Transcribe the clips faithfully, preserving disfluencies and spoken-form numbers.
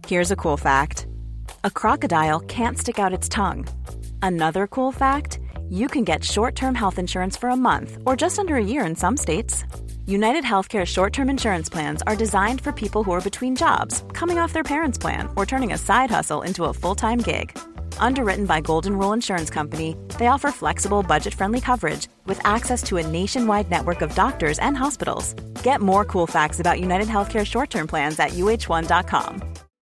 Here's a cool fact. A crocodile can't stick out its tongue. Another cool fact, you can get short-term health insurance for a month or just under a year in some states. United Healthcare short-term insurance plans are designed for people who are between jobs, coming off their parents' plan, or turning a side hustle into a full-time gig. Underwritten by Golden Rule Insurance Company, they offer flexible, budget-friendly coverage with access to a nationwide network of doctors and hospitals. Get more cool facts about United Healthcare short-term plans at U H one dot com.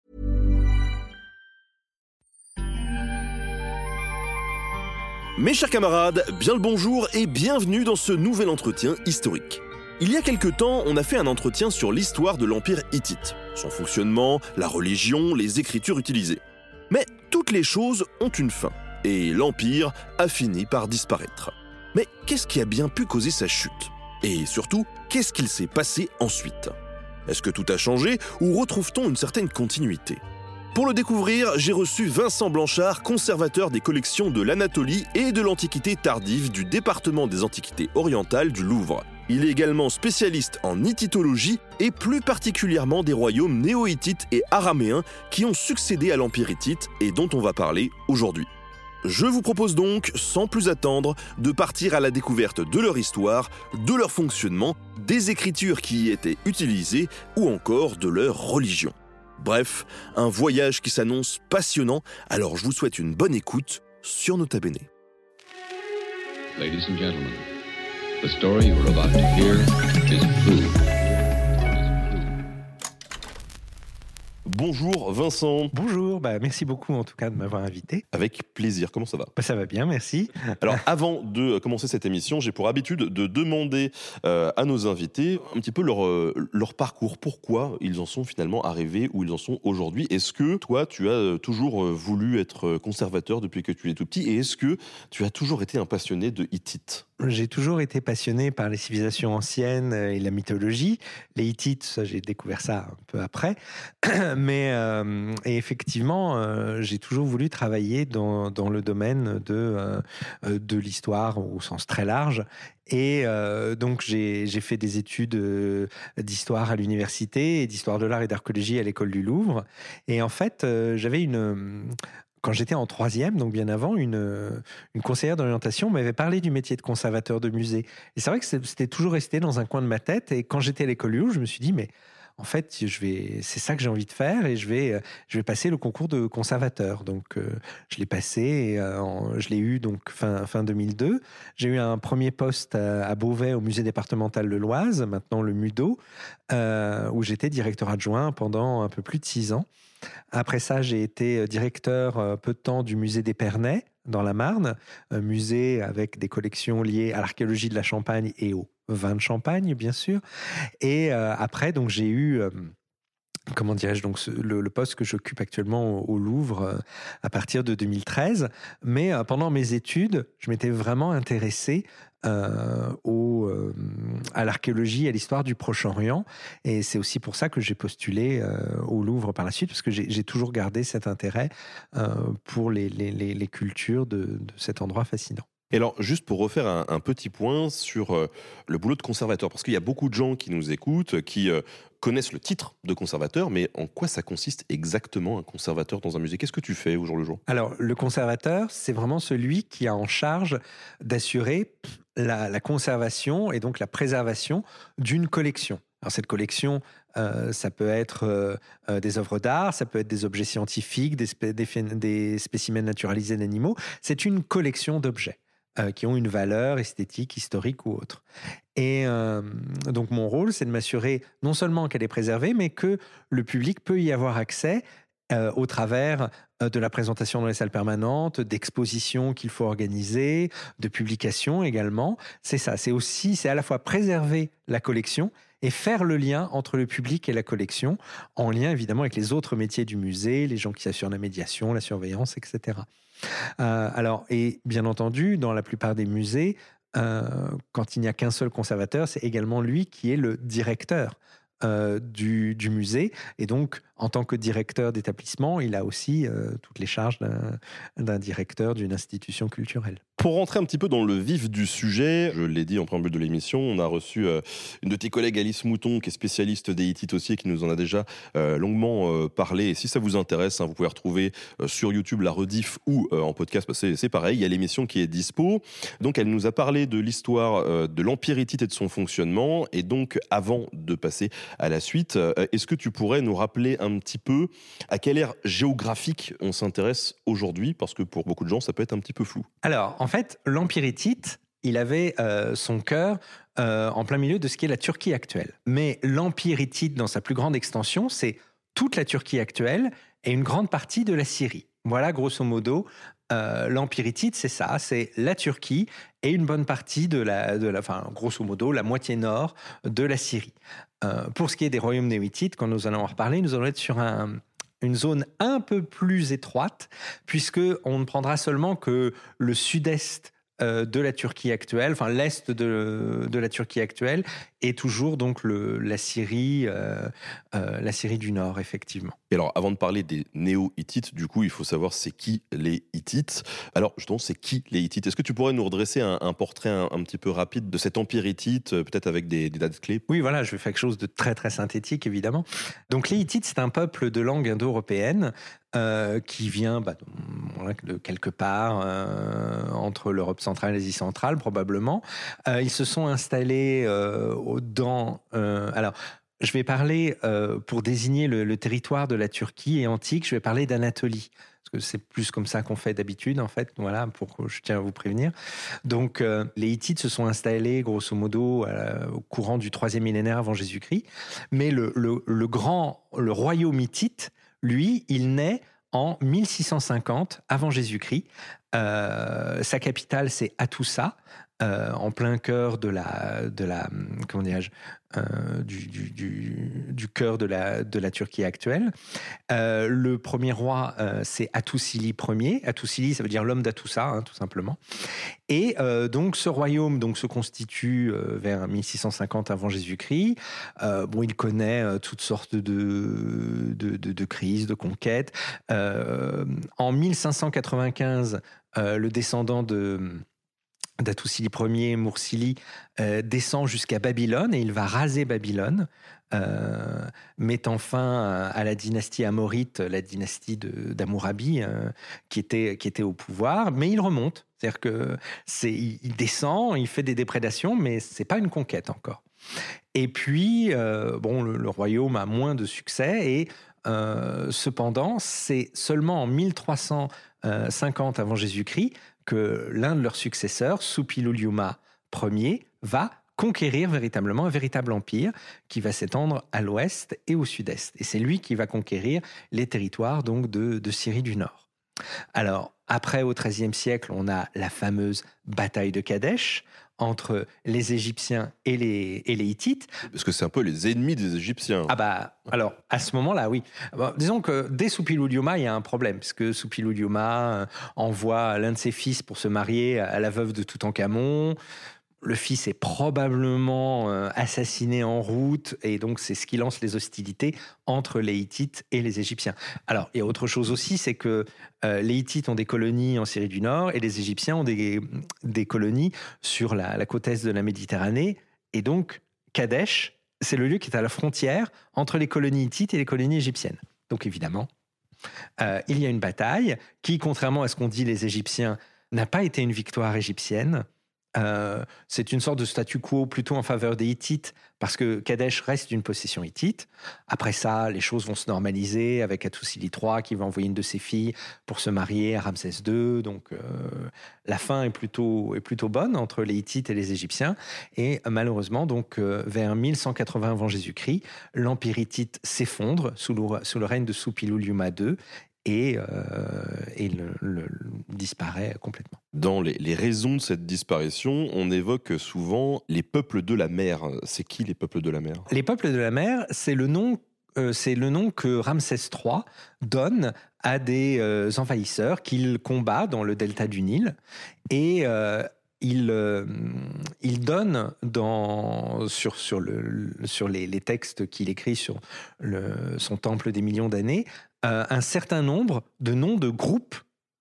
Mes chers camarades, bien le bonjour et bienvenue dans ce nouvel entretien historique. Il y a quelque temps, on a fait un entretien sur l'histoire de l'Empire hittite, son fonctionnement, la religion, les écritures utilisées. Mais toutes les choses ont une fin, et l'Empire a fini par disparaître. Mais qu'est-ce qui a bien pu causer sa chute ? Et surtout, qu'est-ce qu'il s'est passé ensuite ? Est-ce que tout a changé ou retrouve-t-on une certaine continuité ? Pour le découvrir, j'ai reçu Vincent Blanchard, conservateur des collections de l'Anatolie et de l'Antiquité tardive du département des Antiquités orientales du Louvre. Il est également spécialiste en hittitologie et plus particulièrement des royaumes néo-hittites et araméens qui ont succédé à l'Empire hittite et dont on va parler aujourd'hui. Je vous propose donc, sans plus attendre, de partir à la découverte de leur histoire, de leur fonctionnement, des écritures qui y étaient utilisées ou encore de leur religion. Bref, un voyage qui s'annonce passionnant, alors je vous souhaite une bonne écoute sur Nota Bene. Ladies and gentlemen, the story you are about to hear is true. Bonjour Vincent. Bonjour, bah merci beaucoup en tout cas de m'avoir invité. Avec plaisir, comment ça va ? Bah ça va bien, merci. Alors avant de commencer cette émission, j'ai pour habitude de demander euh, à nos invités un petit peu leur, euh, leur parcours, pourquoi ils en sont finalement arrivés où ils en sont aujourd'hui. Est-ce que toi tu as toujours voulu être conservateur depuis que tu es tout petit et est-ce que tu as toujours été un passionné de Hittite ? J'ai toujours été passionné par les civilisations anciennes et la mythologie. Les Hittites, ça, j'ai découvert ça un peu après. Mais euh, et effectivement, euh, j'ai toujours voulu travailler dans, dans le domaine de, euh, de l'histoire au sens très large. Et euh, donc, j'ai, j'ai fait des études euh, d'histoire à l'université et d'histoire de l'art et d'archéologie à l'école du Louvre. Et en fait, euh, j'avais une... Quand j'étais en troisième, donc bien avant, une, une conseillère d'orientation m'avait parlé du métier de conservateur de musée. Et c'est vrai que c'était toujours resté dans un coin de ma tête. Et quand j'étais à l'école du Louvre, je me suis dit, mais en fait, je vais, c'est ça que j'ai envie de faire et je vais, je vais passer le concours de conservateur. Donc, euh, je l'ai passé et euh, en, je l'ai eu donc fin, fin deux mille deux. J'ai eu un premier poste à, à Beauvais au musée départemental de l'Oise, maintenant le MUDO, euh, où j'étais directeur adjoint pendant un peu plus de six ans. Après ça, j'ai été directeur euh, peu de temps du musée d'Épernay, dans la Marne, un musée avec des collections liées à l'archéologie de la Champagne et au vin de Champagne, bien sûr. Et euh, après, donc, j'ai eu... Euh, Comment dirais-je donc ce, le, le poste que j'occupe actuellement au, au Louvre euh, à partir de deux mille treize. Mais euh, pendant mes études, je m'étais vraiment intéressé euh, au, euh, à l'archéologie et à l'histoire du Proche-Orient. Et c'est aussi pour ça que j'ai postulé euh, au Louvre par la suite, parce que j'ai, j'ai toujours gardé cet intérêt euh, pour les, les, les, les cultures de, de cet endroit fascinant. Et alors, juste pour refaire un, un petit point sur euh, le boulot de conservateur, parce qu'il y a beaucoup de gens qui nous écoutent, qui euh, connaissent le titre de conservateur, mais en quoi ça consiste exactement un conservateur dans un musée ? Qu'est-ce que tu fais au jour le jour ? Alors, le conservateur, c'est vraiment celui qui a en charge d'assurer la, la conservation et donc la préservation d'une collection. Alors, cette collection, euh, ça peut être euh, des œuvres d'art, ça peut être des objets scientifiques, des, spé- des, des spécimens naturalisés d'animaux. C'est une collection d'objets. Euh, qui ont une valeur esthétique, historique ou autre. Et euh, donc mon rôle, c'est de m'assurer non seulement qu'elle est préservée, mais que le public peut y avoir accès euh, au travers euh, de la présentation dans les salles permanentes, d'expositions qu'il faut organiser, de publications également. C'est ça, c'est aussi, c'est à la fois préserver la collection et faire le lien entre le public et la collection, en lien évidemment avec les autres métiers du musée, les gens qui assurent la médiation, la surveillance, et cetera. Euh, alors, et bien entendu, dans la plupart des musées, euh, quand il n'y a qu'un seul conservateur, c'est également lui qui est le directeur euh, du, du musée. Et donc, en tant que directeur d'établissement, il a aussi euh, toutes les charges d'un, d'un directeur d'une institution culturelle. Pour rentrer un petit peu dans le vif du sujet, je l'ai dit en préambule de l'émission, on a reçu euh, une de tes collègues, Alice Mouton, qui est spécialiste des Hittites aussi, et qui nous en a déjà euh, longuement euh, parlé. Et si ça vous intéresse, hein, vous pouvez retrouver euh, sur YouTube la rediff ou euh, en podcast, bah, c'est, c'est pareil, il y a l'émission qui est dispo. Donc elle nous a parlé de l'histoire euh, de l'Empire hittite et de son fonctionnement. Et donc avant de passer à la suite, euh, est-ce que tu pourrais nous rappeler un petit peu à quelle ère géographique on s'intéresse aujourd'hui ? Parce que pour beaucoup de gens, ça peut être un petit peu flou. Alors, en fait, l'Empire hittite, il avait euh, son cœur euh, en plein milieu de ce qui est la Turquie actuelle. Mais l'Empire hittite, dans sa plus grande extension, c'est toute la Turquie actuelle et une grande partie de la Syrie. Voilà, grosso modo, euh, l'Empire hittite, c'est ça, c'est la Turquie et une bonne partie de la, de la, enfin, grosso modo, la moitié nord de la Syrie. Euh, pour ce qui est des royaumes néo-hittites, quand nous allons en reparler, nous allons être sur un... une zone un peu plus étroite, puisqu'on ne prendra seulement que le sud-est euh, de la Turquie actuelle, enfin l'est de, de la Turquie actuelle, et toujours donc le, la Syrie, euh, euh, la Syrie du Nord, effectivement. Et alors, avant de parler des néo-hittites, du coup, il faut savoir c'est qui les Hittites. Alors, justement, c'est qui les Hittites ? Est-ce que tu pourrais nous redresser un, un portrait un, un petit peu rapide de cet empire hittite, peut-être avec des, des dates clés ? Oui, voilà, je vais faire quelque chose de très, très synthétique, évidemment. Donc, les Hittites, c'est un peuple de langue indo-européenne euh, qui vient bah, de quelque part euh, entre l'Europe centrale et l'Asie centrale, probablement. Euh, ils se sont installés euh, dans... Euh, alors... Je vais parler, euh, pour désigner le, le territoire de la Turquie et antique, je vais parler d'Anatolie. Parce que c'est plus comme ça qu'on fait d'habitude, en fait. Voilà, pour, je tiens à vous prévenir. Donc, euh, les Hittites se sont installés, grosso modo, euh, au courant du troisième millénaire avant Jésus-Christ. Mais le, le, le grand, le royaume hittite, lui, il naît en mille six cent cinquante avant Jésus-Christ. Euh, sa capitale, c'est Hattusa. Euh, en plein cœur de la, de la comment dirais-je, euh, du, du, du, du cœur de la, de la Turquie actuelle. Euh, le premier roi, euh, c'est Hattusili Ier. Hattusili, ça veut dire l'homme d'Hattusa, hein, tout simplement. Et euh, donc, ce royaume donc, se constitue euh, vers mille six cent cinquante avant Jésus-Christ. Euh, bon, il connaît euh, toutes sortes de, de, de, de crises, de conquêtes. Euh, en mille cinq cent quatre-vingt-quinze, euh, le descendant de... d'Hattusili Ier, Mursili, euh, descend jusqu'à Babylone et il va raser Babylone, euh, mettant fin à la dynastie amorite, la dynastie de, d'Hammurabi, euh, qui, était, qui était au pouvoir, mais il remonte. C'est-à-dire que c'est, il, il descend, il fait des déprédations, mais c'est pas une conquête encore. Et puis, euh, bon, le, le royaume a moins de succès et euh, cependant, c'est seulement en mille trois cent cinquante avant Jésus-Christ que l'un de leurs successeurs, Suppiluliuma Ier, va conquérir véritablement un véritable empire qui va s'étendre à l'ouest et au sud-est. Et c'est lui qui va conquérir les territoires donc de, de Syrie du Nord. Alors, après, au treizième siècle, on a la fameuse bataille de Kadesh entre les Égyptiens et les, et les Hittites. Parce que c'est un peu les ennemis des Égyptiens. Ah bah, alors, à ce moment-là, oui. Bon, disons que dès Suppiluliuma, il y a un problème, puisque Suppiluliuma envoie l'un de ses fils pour se marier à la veuve de Toutankhamon. Le fils est probablement euh, assassiné en route, et donc c'est ce qui lance les hostilités entre les Hittites et les Égyptiens. Alors, il y a autre chose aussi, c'est que euh, les Hittites ont des colonies en Syrie du Nord, et les Égyptiens ont des, des colonies sur la, la côte est de la Méditerranée, et donc Kadesh, c'est le lieu qui est à la frontière entre les colonies hittites et les colonies égyptiennes. Donc évidemment, euh, il y a une bataille qui, contrairement à ce qu'ont dit les Égyptiens, n'a pas été une victoire égyptienne. Euh, c'est une sorte de statu quo plutôt en faveur des Hittites parce que Kadesh reste une possession hittite. Après ça, les choses vont se normaliser avec Hattusili trois qui va envoyer une de ses filles pour se marier à Ramsès deux. Donc euh, la fin est plutôt, est plutôt bonne entre les Hittites et les Égyptiens. Et euh, malheureusement, donc, euh, vers mille cent quatre-vingts avant Jésus-Christ, l'Empire hittite s'effondre sous le, sous le règne de Suppiluliuma deux. Et, euh, et le, le, le disparaît complètement. Dans les, les raisons de cette disparition, on évoque souvent les peuples de la mer. C'est qui les peuples de la mer ? Les peuples de la mer, c'est le nom, euh, c'est le nom que Ramsès trois donne à des euh, envahisseurs qu'il combat dans le delta du Nil. Et euh, il, euh, il donne dans, sur, sur, le, sur les, les textes qu'il écrit sur le, son temple des millions d'années euh, un certain nombre de noms de groupes,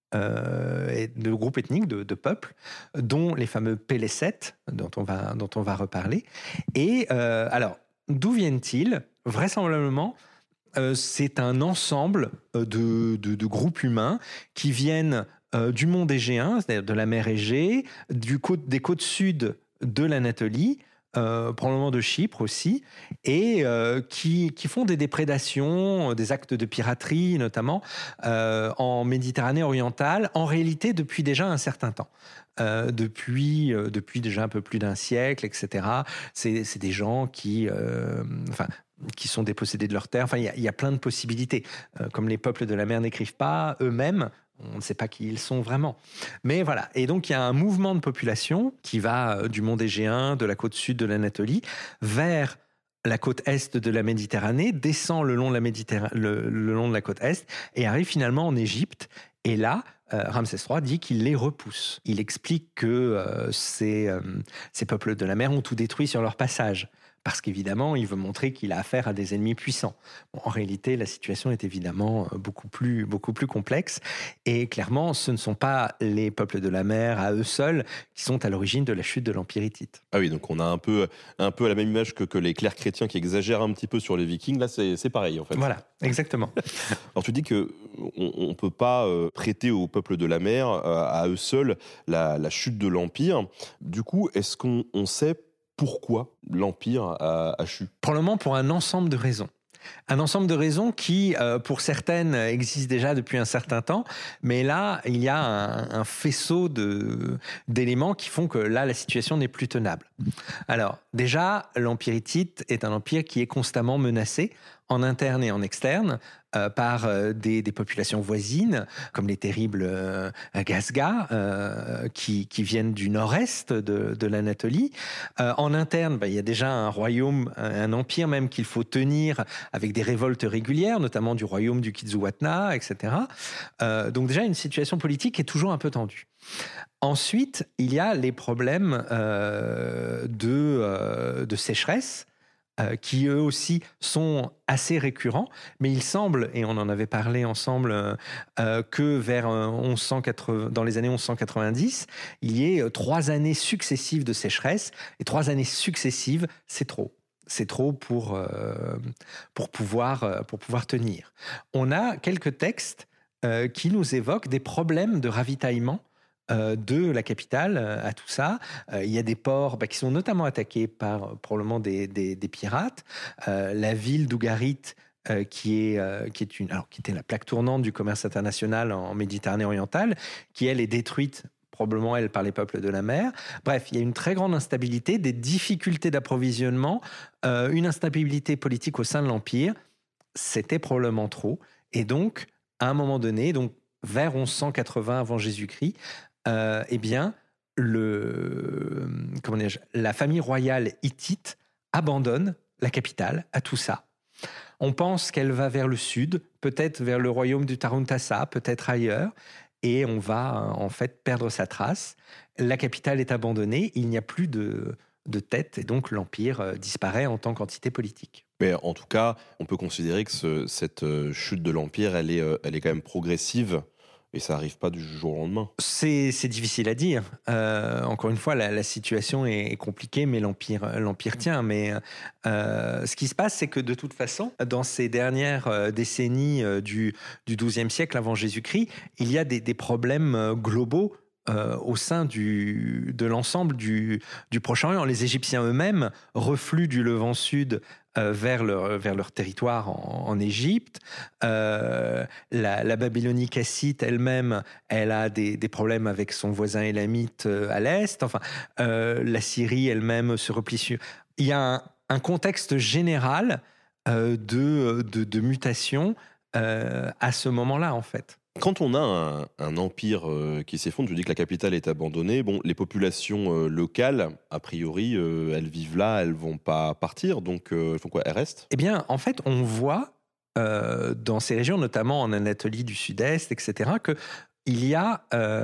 euh, de groupes ethniques, de, de peuples, dont les fameux Pélésètes, dont on va, dont on va reparler. Et euh, alors, d'où viennent-ils ? Vraisemblablement, euh, c'est un ensemble de, de, de groupes humains qui viennent euh, du monde égéen, c'est-à-dire de la mer Égée, du côte, des côtes sud de l'Anatolie, euh, probablement de Chypre aussi, et euh, qui, qui font des déprédations, des actes de piraterie notamment, euh, en Méditerranée orientale, en réalité depuis déjà un certain temps. Euh, depuis, euh, depuis déjà un peu plus d'un siècle, et cetera. C'est, c'est des gens qui, euh, enfin, qui sont dépossédés de leurs terres. Enfin, il y, y a plein de possibilités. Euh, comme les peuples de la mer n'écrivent pas eux-mêmes, on ne sait pas qui ils sont vraiment. Mais voilà. Et donc, il y a un mouvement de population qui va euh, du monde égéen, de la côte sud de l'Anatolie, vers la côte est de la Méditerranée, descend le long de la, Méditerranée, le, le long de la côte est et arrive finalement en Égypte. Et là, euh, Ramsès trois dit qu'il les repousse. Il explique que euh, ces, euh, ces peuples de la mer ont tout détruit sur leur passage. Parce qu'évidemment, il veut montrer qu'il a affaire à des ennemis puissants. Bon, en réalité, la situation est évidemment beaucoup plus, beaucoup plus complexe. Et clairement, ce ne sont pas les peuples de la mer à eux seuls qui sont à l'origine de la chute de l'Empire hittite. Ah oui, donc on a un peu, un peu la même image que, que les clercs chrétiens qui exagèrent un petit peu sur les Vikings. Là, c'est, c'est pareil, en fait. Voilà, exactement. Alors, tu dis qu'on ne peut pas euh, prêter aux peuples de la mer, euh, à eux seuls, la, la chute de l'Empire. Du coup, est-ce qu'on on sait pourquoi l'Empire a, a chu ? Probablement pour un ensemble de raisons. Un ensemble de raisons qui, euh, pour certaines, existent déjà depuis un certain temps, mais là, il y a un, un faisceau de, d'éléments qui font que là, la situation n'est plus tenable. Alors, déjà, l'Empire hittite est un empire qui est constamment menacé, en interne et en externe, euh, par euh, des, des populations voisines, comme les terribles euh, Gazgas, euh, qui, qui viennent du nord-est de, de l'Anatolie. Euh, en interne, bah, il y a déjà un royaume, un, un empire même qu'il faut tenir avec des révoltes régulières, notamment du royaume du Kizzuwatna, et cetera. Euh, donc déjà, une situation politique qui est toujours un peu tendue. Ensuite, il y a les problèmes euh, de, euh, de sécheresse, Euh, qui eux aussi sont assez récurrents, mais il semble, et on en avait parlé ensemble, euh, que vers euh, onze cent quatre-vingts, dans les années onze cent quatre-vingt-dix, il y ait euh, trois années successives de sécheresse, et trois années successives, c'est trop. C'est trop pour, euh, pour, pouvoir, euh, pour pouvoir tenir. On a quelques textes euh, qui nous évoquent des problèmes de ravitaillement Euh, de la capitale euh, à tout ça. Euh, il y a des ports bah, qui sont notamment attaqués par euh, probablement des, des, des pirates. Euh, la ville d'Ougarit, euh, qui, est, euh, qui, est une, alors, qui était la plaque tournante du commerce international en Méditerranée orientale, qui elle est détruite probablement elle par les peuples de la mer. Bref, il y a une très grande instabilité, des difficultés d'approvisionnement, euh, une instabilité politique au sein de l'Empire. C'était probablement trop. Et donc, à un moment donné, donc vers onze cent quatre-vingts avant Jésus-Christ, Euh, eh bien, le, comment dirais-je, la famille royale hittite abandonne la capitale à tout ça. On pense qu'elle va vers le sud, peut-être vers le royaume du Taruntassa, peut-être ailleurs, et on va en fait perdre sa trace. La capitale est abandonnée, il n'y a plus de, de tête, et donc l'Empire disparaît en tant qu'entité politique. Mais en tout cas, on peut considérer que ce, cette chute de l'Empire, elle est, elle est quand même progressive. Et ça n'arrive pas du jour au lendemain. C'est, c'est difficile à dire. Euh, encore une fois, la, la situation est compliquée, mais l'Empire, l'Empire tient. Mais euh, ce qui se passe, c'est que de toute façon, dans ces dernières décennies du, du douzième siècle avant Jésus-Christ, il y a des, des problèmes globaux Euh, au sein du, de l'ensemble du, du Proche-Orient. Les Égyptiens eux-mêmes refluent du Levant Sud euh, vers, leur, vers leur territoire en, en Égypte. Euh, la, la Babylonie cassite elle-même, elle a des, des problèmes avec son voisin élamite euh, à l'est. Enfin, euh, la Syrie elle-même se replie sur... Il y a un, un contexte général euh, de, de, de mutation euh, à ce moment-là, en fait. Quand on a un, un empire euh, qui s'effondre, tu dis que la capitale est abandonnée, bon, les populations euh, locales, a priori, euh, elles vivent là, elles vont pas partir, donc euh, elles font quoi ? Elles restent ? Eh bien, en fait, on voit euh, dans ces régions, notamment en Anatolie du Sud-Est, et cetera, qu'il y a, euh,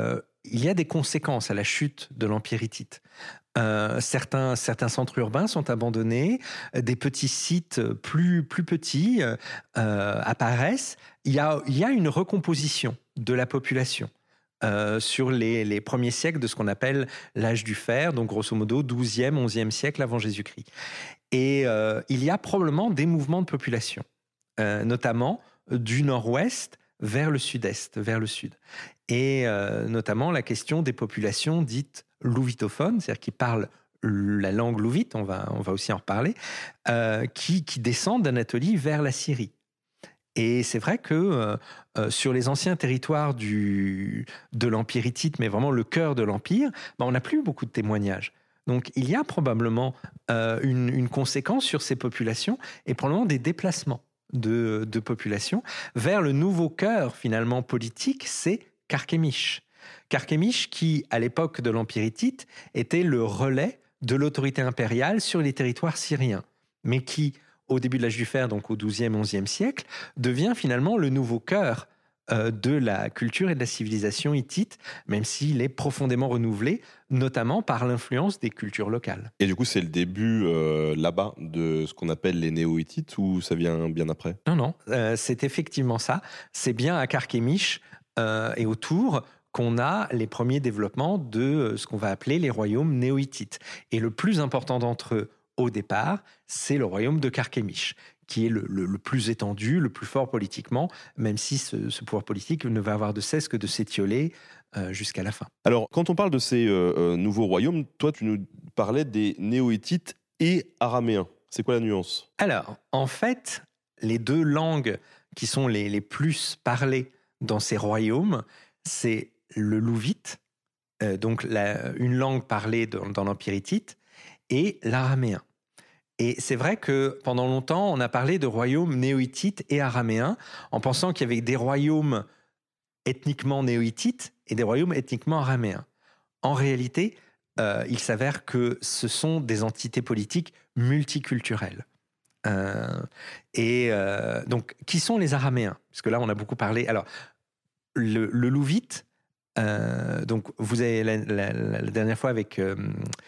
il y a des conséquences à la chute de l'Empire hittite. Euh, certains, certains centres urbains sont abandonnés, des petits sites plus, plus petits euh, apparaissent. Il y a, il y a une recomposition de la population euh, sur les, les premiers siècles de ce qu'on appelle l'âge du fer, donc grosso modo douzième, onzième siècle avant Jésus-Christ. Et euh, il y a probablement des mouvements de population, euh, notamment du nord-ouest vers le sud-est, vers le sud. Et euh, notamment la question des populations dites louvitophones, c'est-à-dire qui parlent la langue louvite, on va, on va aussi en reparler, euh, qui, qui descendent d'Anatolie vers la Syrie. Et c'est vrai que euh, euh, sur les anciens territoires du, de l'Empire hittite, mais vraiment le cœur de l'Empire, ben on n'a plus beaucoup de témoignages. Donc il y a probablement euh, une, une conséquence sur ces populations et probablement des déplacements de, de populations vers le nouveau cœur finalement politique, c'est Carchemish. Carchemish qui, à l'époque de l'Empire hittite, était le relais de l'autorité impériale sur les territoires syriens, mais qui, au début de l'âge du fer, donc au douzième, onzième siècle, devient finalement le nouveau cœur euh, de la culture et de la civilisation hittite, même s'il est profondément renouvelé, notamment par l'influence des cultures locales. Et du coup, c'est le début euh, là-bas de ce qu'on appelle les néo-hittites, ou ça vient bien après ? Non, non, euh, c'est effectivement ça. C'est bien à Carchemish euh, et autour qu'on a les premiers développements de ce qu'on va appeler les royaumes néo-hittites. Et le plus important d'entre eux, au départ, c'est le royaume de Carchemish, qui est le, le, le plus étendu, le plus fort politiquement, même si ce, ce pouvoir politique ne va avoir de cesse que de s'étioler euh, jusqu'à la fin. Alors, quand on parle de ces euh, nouveaux royaumes, toi, tu nous parlais des néo-hittites et araméens. C'est quoi la nuance ? Alors, en fait, les deux langues qui sont les, les plus parlées dans ces royaumes, c'est le louvite, euh, donc la, une langue parlée dans, dans l'Empire hittite, et l'araméen. Et c'est vrai que pendant longtemps, on a parlé de royaumes néo-hittites et araméens, en pensant qu'il y avait des royaumes ethniquement néo-hittites et des royaumes ethniquement araméens. En réalité, euh, il s'avère que ce sont des entités politiques multiculturelles. Euh, et euh, donc, qui sont les araméens ? Parce que là, on a beaucoup parlé... Alors, le, le louvite, euh, donc vous avez la, la, la, la dernière fois avec... Euh,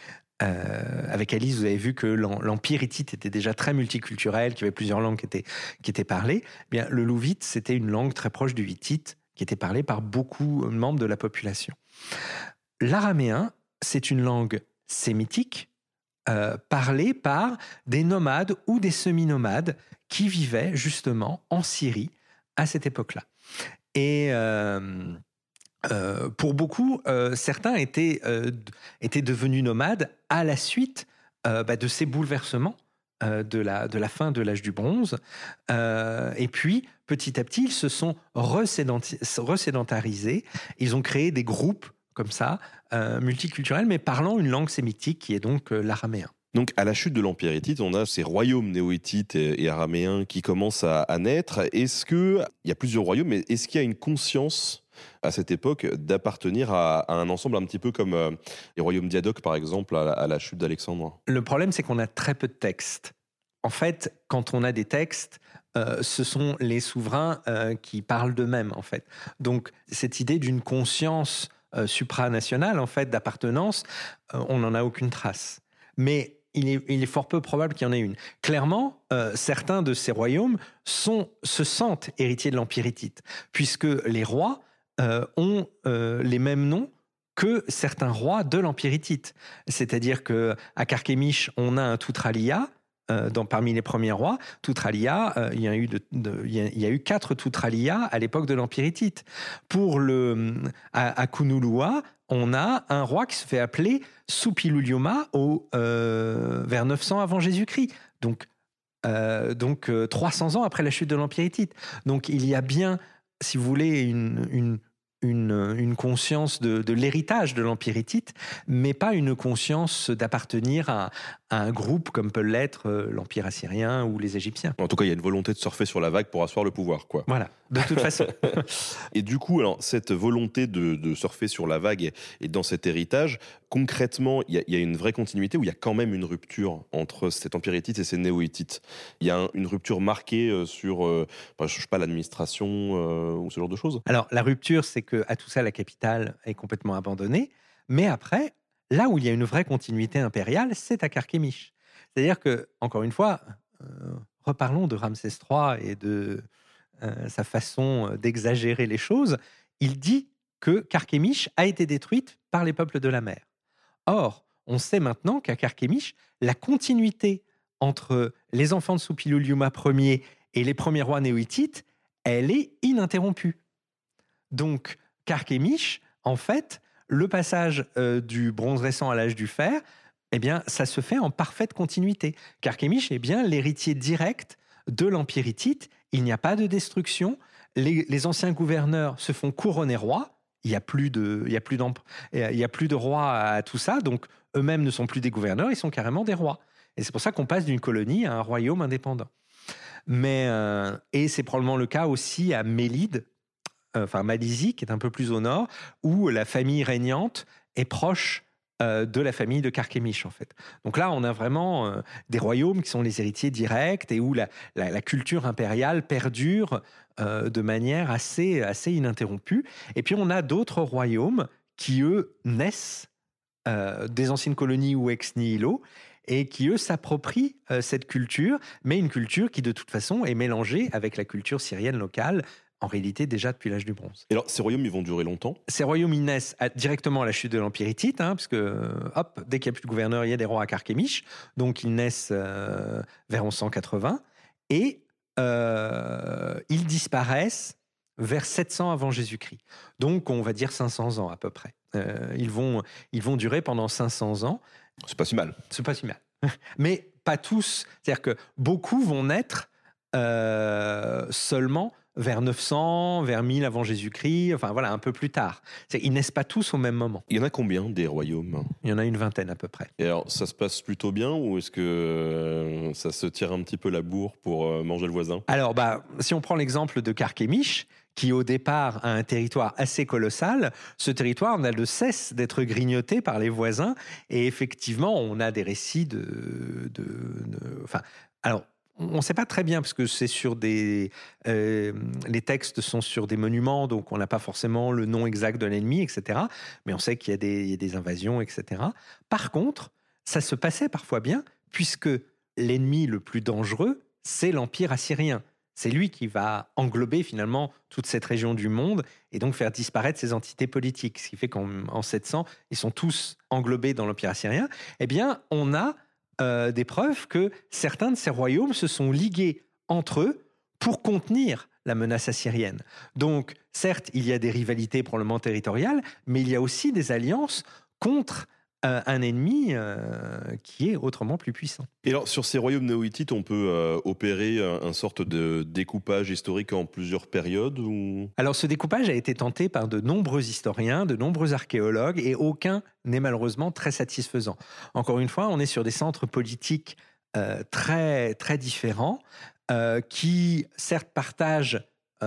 Euh, avec Alice, vous avez vu que l'Empire hittite était déjà très multiculturel, qu'il y avait plusieurs langues qui étaient, qui étaient parlées. Eh bien, le louvite, c'était une langue très proche du hittite, qui était parlée par beaucoup de membres de la population. L'araméen, c'est une langue sémitique, euh, parlée par des nomades ou des semi-nomades qui vivaient justement en Syrie à cette époque-là. Et... Euh, Euh, pour beaucoup, euh, certains étaient, euh, étaient devenus nomades à la suite euh, bah, de ces bouleversements euh, de, la, de la fin de l'âge du bronze. Euh, et puis, petit à petit, ils se sont resédentarisés. Ils ont créé des groupes comme ça, euh, multiculturels, mais parlant une langue sémitique qui est donc euh, l'araméen. Donc, à la chute de l'Empire hittite, on a ces royaumes néo-hittites et, et araméens qui commencent à, à naître. Est-ce qu'il y a plusieurs royaumes, mais est-ce qu'il y a une conscience à cette époque d'appartenir à, à un ensemble un petit peu comme euh, les royaumes diadoques, par exemple, à la, à la chute d'Alexandre ? Le problème, c'est qu'on a très peu de textes. En fait, quand on a des textes, euh, ce sont les souverains euh, qui parlent d'eux-mêmes, en fait. Donc, cette idée d'une conscience euh, supranationale, en fait, d'appartenance, euh, on n'en a aucune trace. Mais il est, il est fort peu probable qu'il y en ait une. Clairement, euh, certains de ces royaumes sont, se sentent héritiers de l'Empire hittite, puisque les rois Euh, ont euh, les mêmes noms que certains rois de l'Empire hittite. C'est-à-dire qu'à Carchemish, on a un Toutralia, euh, dans, parmi les premiers rois. Toutralia, euh, il, y a eu de, de, il, y a, il y a eu quatre Toutralia à l'époque de l'Empire hittite. Pour le, à, à Kunulua, on a un roi qui se fait appeler Suppiluliuma au, euh, vers neuf cents avant Jésus-Christ. Donc, euh, donc euh, trois cents ans après la chute de l'Empire hittite. Donc il y a bien, si vous voulez, une, une, une, une conscience de, de l'héritage de l'Empire hittite, mais pas une conscience d'appartenir à, à un groupe comme peut l'être euh, l'Empire assyrien ou les Égyptiens. En tout cas, il y a une volonté de surfer sur la vague pour asseoir le pouvoir, quoi. Voilà, de toute façon. Et du coup, alors, cette volonté de, de surfer sur la vague et, et dans cet héritage, concrètement, il y, a, il y a une vraie continuité ou il y a quand même une rupture entre cet empire hittite et ces néo-hittites? Il y a un, une rupture marquée euh, sur, euh, je sais pas, l'administration euh, ou ce genre de choses? Alors, la rupture, c'est qu'à tout ça, la capitale est complètement abandonnée. Mais après, là où il y a une vraie continuité impériale, c'est à Carchemish. C'est-à-dire que, encore une fois, euh, reparlons de Ramsès trois et de euh, sa façon d'exagérer les choses. Il dit que Carchemish a été détruite par les peuples de la mer. Or, on sait maintenant qu'à Carchemish, la continuité entre les enfants de Suppiluliuma Ier et les premiers rois néo-hittites, elle est ininterrompue. Donc, Carchemish, en fait, le passage euh, du bronze récent à l'âge du fer, eh bien, ça se fait en parfaite continuité. Carchemish est bien l'héritier direct de l'Empire hittite. Il n'y a pas de destruction. Les, les anciens gouverneurs se font couronner rois. Il n'y a plus de, il y a plus d'emp- il y a plus de rois à tout ça. Donc, eux-mêmes ne sont plus des gouverneurs, ils sont carrément des rois. Et c'est pour ça qu'on passe d'une colonie à un royaume indépendant. Mais, euh, et c'est probablement le cas aussi à Mélide, euh, enfin Malaisie, qui est un peu plus au nord, où la famille régnante est proche euh, de la famille de Carchemish, en fait. Donc là, on a vraiment euh, des royaumes qui sont les héritiers directs et où la, la, la culture impériale perdure euh, de manière assez, assez ininterrompue. Et puis, on a d'autres royaumes qui, eux, naissent euh, des anciennes colonies ou ex nihilo, et qui, eux, s'approprient euh, cette culture, mais une culture qui, de toute façon, est mélangée avec la culture syrienne locale, en réalité déjà depuis l'âge du bronze. Et alors, ces royaumes, ils vont durer longtemps? Ces royaumes, ils naissent à, directement à la chute de l'Empire hittite, hein, parce que, hop, dès qu'il n'y a plus de gouverneur, il y a des rois à Carchemish, donc ils naissent euh, vers onze cent quatre-vingts, et euh, ils disparaissent vers sept cents avant Jésus-Christ. Donc, on va dire cinq cents ans à peu près. Euh, ils, vont, ils vont durer pendant cinq cents ans. C'est pas si mal. C'est pas si mal. Mais pas tous. C'est-à-dire que beaucoup vont naître euh, seulement vers neuf cents, vers mille avant Jésus-Christ, enfin voilà, un peu plus tard. C'est, ils naissent pas tous au même moment. Il y en a combien des royaumes? Il y en a une vingtaine à peu près. Et alors, ça se passe plutôt bien ou est-ce que euh, ça se tire un petit peu la bourre pour euh, manger le voisin? Alors, bah, si on prend l'exemple de Carchemish, qui au départ a un territoire assez colossal, ce territoire n'a de cesse d'être grignoté par les voisins. Et effectivement, on a des récits de... de, de enfin, alors, on ne sait pas très bien parce que c'est sur des, euh, les textes sont sur des monuments, donc on n'a pas forcément le nom exact de l'ennemi, et cetera. Mais on sait qu'il y a des, il y a des invasions, et cetera. Par contre, ça se passait parfois bien puisque l'ennemi le plus dangereux, c'est l'Empire assyrien. C'est lui qui va englober finalement toute cette région du monde et donc faire disparaître ces entités politiques. Ce qui fait qu'en en sept cents, ils sont tous englobés dans l'Empire assyrien. Eh bien, on a euh, des preuves que certains de ces royaumes se sont ligués entre eux pour contenir la menace assyrienne. Donc, certes, il y a des rivalités probablement territoriales, mais il y a aussi des alliances contre Euh, un ennemi euh, qui est autrement plus puissant. Et alors, sur ces royaumes néo-hittites, on peut euh, opérer un, un sorte de découpage historique en plusieurs périodes ou... Alors, ce découpage a été tenté par de nombreux historiens, de nombreux archéologues, et aucun n'est malheureusement très satisfaisant. Encore une fois, on est sur des centres politiques euh, très, très différents, euh, qui certes partagent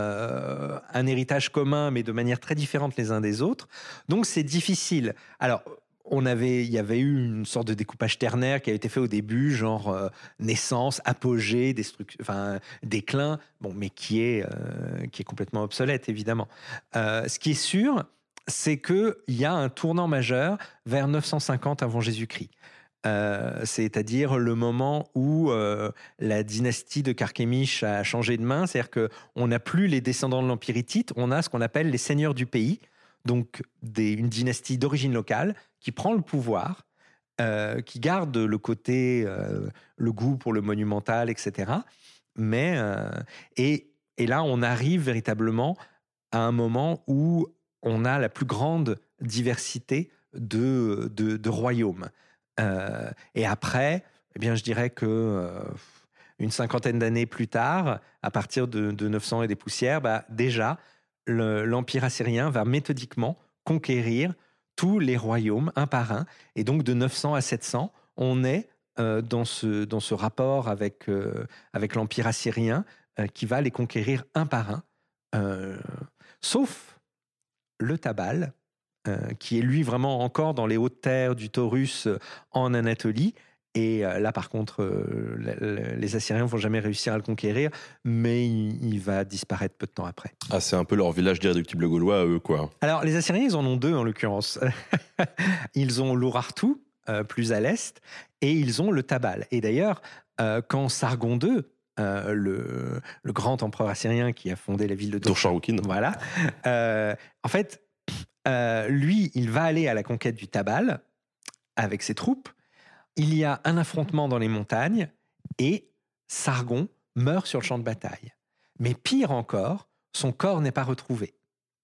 euh, un héritage commun, mais de manière très différente les uns des autres. Donc, c'est difficile. Alors, On avait, il y avait eu une sorte de découpage ternaire qui a été fait au début, genre euh, naissance, apogée, destruction, enfin déclin, bon, mais qui est euh, qui est complètement obsolète évidemment. Euh, ce qui est sûr, c'est que il y a un tournant majeur vers neuf cent cinquante avant Jésus-Christ. Euh, c'est-à-dire le moment où euh, la dynastie de Carchemish a changé de main, c'est-à-dire que on n'a plus les descendants de l'Empire hittite, on a ce qu'on appelle les seigneurs du pays. Donc des, une dynastie d'origine locale qui prend le pouvoir, euh, qui garde le côté, euh, le goût pour le monumental, et cetera. Mais, euh, et, et là, on arrive véritablement à un moment où on a la plus grande diversité de, de, de royaumes. Euh, et après, eh bien, je dirais que euh, une cinquantaine d'années plus tard, à partir de, de neuf cents et des poussières, bah, déjà, le, l'Empire assyrien va méthodiquement conquérir tous les royaumes un par un. Et donc, de neuf cents à sept cents, on est euh, dans, ce, dans ce rapport avec, euh, avec l'Empire assyrien euh, qui va les conquérir un par un, euh, sauf le Tabal, euh, qui est lui vraiment encore dans les hautes terres du Taurus euh, en Anatolie. Et euh, là, par contre, euh, le, les Assyriens ne vont jamais réussir à le conquérir, mais il, il va disparaître peu de temps après. Ah, c'est un peu leur village d'irréductibles gaulois à eux, quoi. Alors, les Assyriens, ils en ont deux en l'occurrence. Ils ont l'Urartu, euh, plus à l'est, et ils ont le Tabal. Et d'ailleurs, euh, quand Sargon deux, euh, le, le grand empereur assyrien qui a fondé la ville de Dur-Sharrukin. Voilà. Euh, en fait, euh, lui, il va aller à la conquête du Tabal avec ses troupes. Il y a un affrontement dans les montagnes et Sargon meurt sur le champ de bataille. Mais pire encore, son corps n'est pas retrouvé.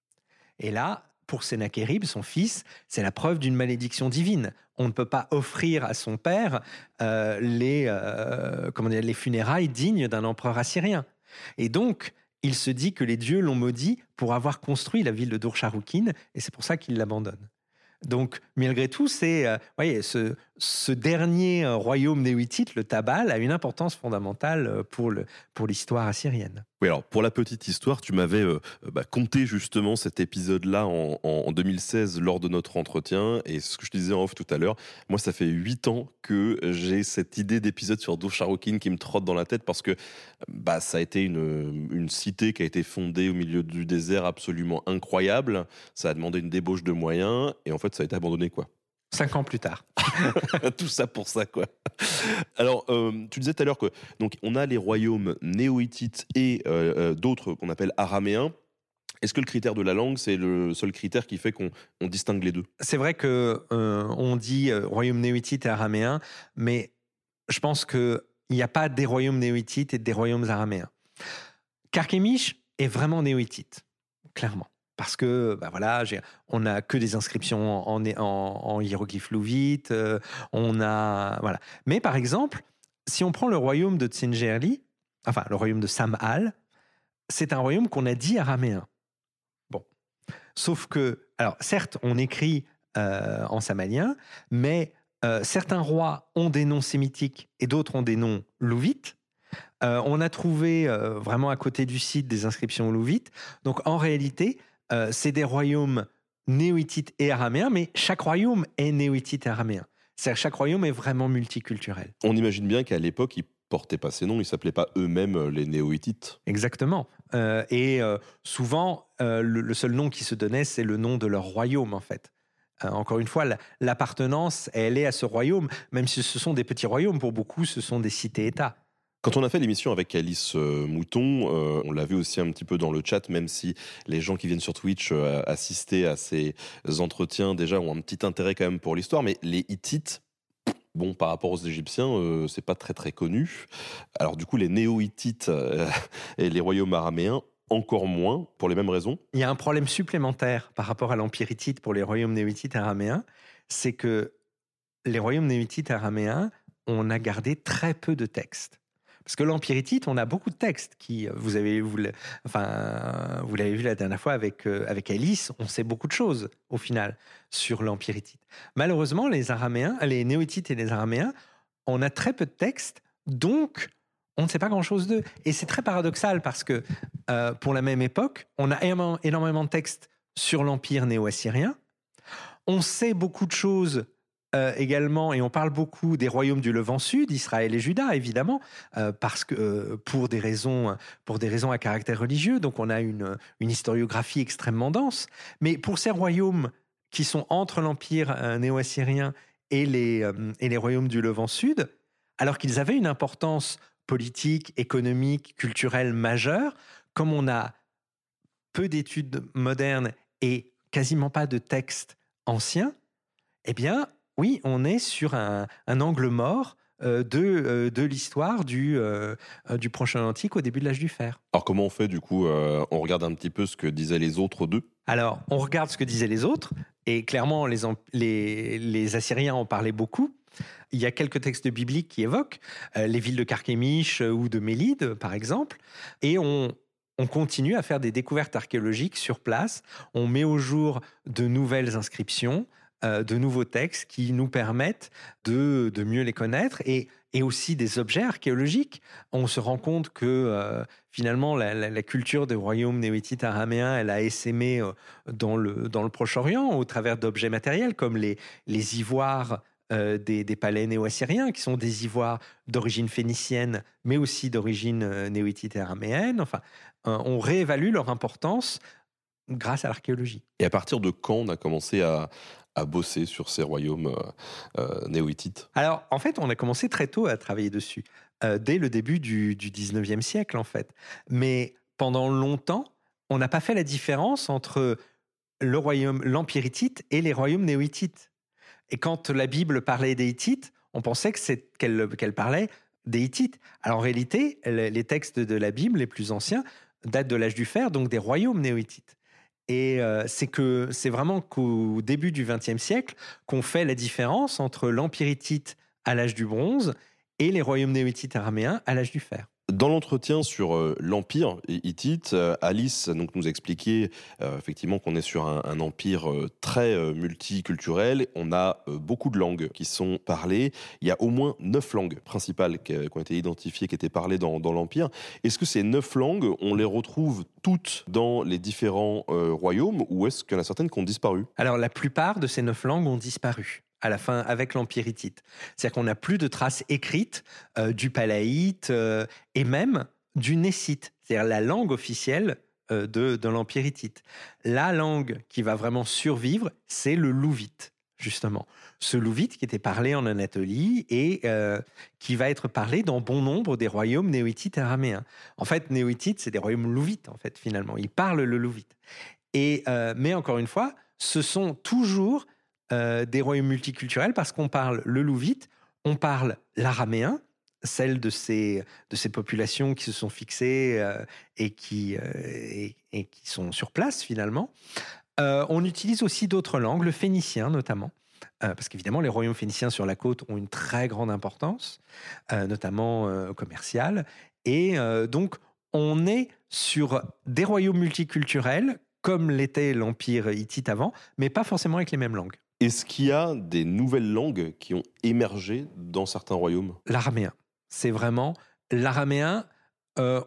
Et là, pour Sennachérib, son fils, c'est la preuve d'une malédiction divine. On ne peut pas offrir à son père euh, les, euh, comment dire, les funérailles dignes d'un empereur assyrien. Et donc, il se dit que les dieux l'ont maudit pour avoir construit la ville de Dur-Sharrukin, et c'est pour ça qu'il l'abandonne. Donc, malgré tout, c'est, euh, voyez, ce, ce dernier euh, royaume néo-hittite, le Tabal, a une importance fondamentale pour, le, pour l'histoire assyrienne. Oui, alors pour la petite histoire, tu m'avais euh, bah, conté justement cet épisode-là en, en deux mille seize lors de notre entretien. Et ce que je te disais en off tout à l'heure, moi ça fait huit ans que j'ai cette idée d'épisode sur Dur-Sharrukin qui me trotte dans la tête parce que bah, ça a été une, une cité qui a été fondée au milieu du désert absolument incroyable. Ça a demandé une débauche de moyens et en fait ça a été abandonné, quoi. Cinq ans plus tard. Tout ça pour ça, quoi. Alors, euh, tu disais tout à l'heure que donc on a les royaumes néo-hittites et euh, euh, d'autres qu'on appelle araméens. Est-ce que le critère de la langue, c'est le seul critère qui fait qu'on on distingue les deux ? C'est vrai que euh, on dit euh, royaume néo-hittite et araméen, mais je pense qu'il n'y a pas des royaumes néo-hittites et des royaumes araméens. Carchemish est vraiment néo-hittite, clairement. Parce que, bah voilà, j'ai, on n'a que des inscriptions en, en, en hiéroglyphes louvites, euh, on a, voilà. Mais par exemple, si on prend le royaume de Tsingerli, enfin le royaume de Sam'al, c'est un royaume qu'on a dit araméen. Bon, sauf que, alors certes, on écrit euh, en samalien, mais euh, certains rois ont des noms sémitiques et d'autres ont des noms louvites. Euh, on a trouvé euh, vraiment à côté du site des inscriptions louvites. Donc en réalité, Euh, c'est des royaumes néo-hittites et araméens, mais chaque royaume est néo-hittite et araméen. C'est-à-dire que chaque royaume est vraiment multiculturel. On imagine bien qu'à l'époque, ils portaient pas ces noms, ils s'appelaient pas eux-mêmes les néo-hittites. Exactement. Euh, et euh, souvent, euh, le, le seul nom qui se donnait, c'est le nom de leur royaume, en fait. Euh, encore une fois, la, l'appartenance, elle est à ce royaume, même si ce sont des petits royaumes. Pour beaucoup, ce sont des cités-États. Quand on a fait l'émission avec Alice euh, Mouton, euh, on l'a vu aussi un petit peu dans le chat, même si les gens qui viennent sur Twitch euh, assister à ces entretiens déjà ont un petit intérêt quand même pour l'histoire, mais les Hittites, bon, par rapport aux Égyptiens, euh, c'est pas très très connu. Alors du coup, les néo-Hittites euh, et les royaumes araméens, encore moins, pour les mêmes raisons. Il y a un problème supplémentaire par rapport à l'Empire hittite pour les royaumes néo-hittites et araméens, c'est que les royaumes néo-hittites et araméens, on a gardé très peu de textes. Parce que l'Empire hittite, on a beaucoup de textes qui, vous avez, vous, enfin, vous l'avez vu la dernière fois avec, euh, avec Alice, on sait beaucoup de choses au final sur l'Empire hittite. Malheureusement, les araméens, les néo-hittites et les araméens, on a très peu de textes, donc on ne sait pas grand-chose d'eux. Et c'est très paradoxal parce que euh, pour la même époque, on a énormément de textes sur l'Empire néo-assyrien. On sait beaucoup de choses Euh, également, et on parle beaucoup des royaumes du Levant Sud, Israël et Juda, évidemment, euh, parce que euh, pour des raisons, pour des raisons à caractère religieux. Donc, on a une, une historiographie extrêmement dense. Mais pour ces royaumes qui sont entre l'empire euh, néo-assyrien et les, euh, et les royaumes du Levant Sud, alors qu'ils avaient une importance politique, économique, culturelle majeure, comme on a peu d'études modernes et quasiment pas de textes anciens, eh bien, oui, on est sur un, un angle mort euh, de, euh, de l'histoire du, euh, du Proche-Atlantique au début de l'âge du fer. Alors comment on fait du coup euh, On regarde un petit peu ce que disaient les autres d'eux. Alors, on regarde ce que disaient les autres, et clairement, les, les, les Assyriens en parlaient beaucoup. Il y a quelques textes bibliques qui évoquent euh, les villes de Carchemish ou de Mélide, par exemple, et on... On continue à faire des découvertes archéologiques sur place. On met au jour de nouvelles inscriptions. euh, de nouveaux textes qui nous permettent de, de mieux les connaître et, et aussi des objets archéologiques. On se rend compte que euh, finalement la, la, la culture des royaumes néo-hittites araméens, elle a essaimé euh, dans, le, dans le Proche-Orient au travers d'objets matériels comme les, les ivoires euh, des, des palais néo-assyriens, qui sont des ivoires d'origine phénicienne, mais aussi d'origine euh, néo-hittite et araméenne. Enfin, euh, on réévalue leur importance grâce à l'archéologie. Et à partir de quand on a commencé à, à bosser sur ces royaumes euh, euh, néo-hittites ? Alors, en fait, on a commencé très tôt à travailler dessus, euh, dès le début du, du dix-neuvième siècle, en fait. Mais pendant longtemps, on n'a pas fait la différence entre le royaume, l'Empire hittite et les royaumes néo-hittites. Et quand la Bible parlait des Hittites, on pensait que c'est, qu'elle, qu'elle parlait des Hittites. Alors, en réalité, les textes de la Bible, les plus anciens, datent de l'âge du fer, donc des royaumes néo-hittites. Et euh, c'est, que, c'est vraiment qu'au début du vingtième siècle qu'on fait la différence entre l'Empire hittite à l'âge du bronze et les royaumes néo-hittites araméens à l'âge du fer. Dans l'entretien sur euh, l'Empire hittite, euh, Alice donc, nous a expliqué euh, effectivement qu'on est sur un, un empire euh, très euh, multiculturel. On a euh, beaucoup de langues qui sont parlées. Il y a au moins neuf langues principales qui, qui ont été identifiées, qui étaient parlées dans, dans l'Empire. Est-ce que ces neuf langues, on les retrouve toutes dans les différents euh, royaumes ou est-ce qu'il y en a certaines qui ont disparu ? Alors, la plupart de ces neuf langues ont disparu à la fin avec l'Empire hittite. C'est-à-dire qu'on n'a plus de traces écrites euh, du palaïte euh, et même du nécite, c'est-à-dire la langue officielle euh, de, de l'Empire hittite. La langue qui va vraiment survivre, c'est le louvite, justement. Ce louvite qui était parlé en Anatolie et euh, qui va être parlé dans bon nombre des royaumes néo-hittites et araméens. En fait, néo-hittites, c'est des royaumes louvites, en fait, finalement. Ils parlent le louvite. Et, euh, mais encore une fois, ce sont toujours Euh, des royaumes multiculturels parce qu'on parle le louvite, on parle l'araméen, celle de ces, de ces populations qui se sont fixées euh, et, qui, euh, et, et qui sont sur place finalement. Euh, on utilise aussi d'autres langues, le phénicien notamment, euh, parce qu'évidemment les royaumes phéniciens sur la côte ont une très grande importance, euh, notamment euh, commerciale. Et euh, donc on est sur des royaumes multiculturels comme l'était l'Empire hittite avant, mais pas forcément avec les mêmes langues. Est-ce qu'il y a des nouvelles langues qui ont émergé dans certains royaumes ? L'araméen. C'est vraiment l'araméen. Euh,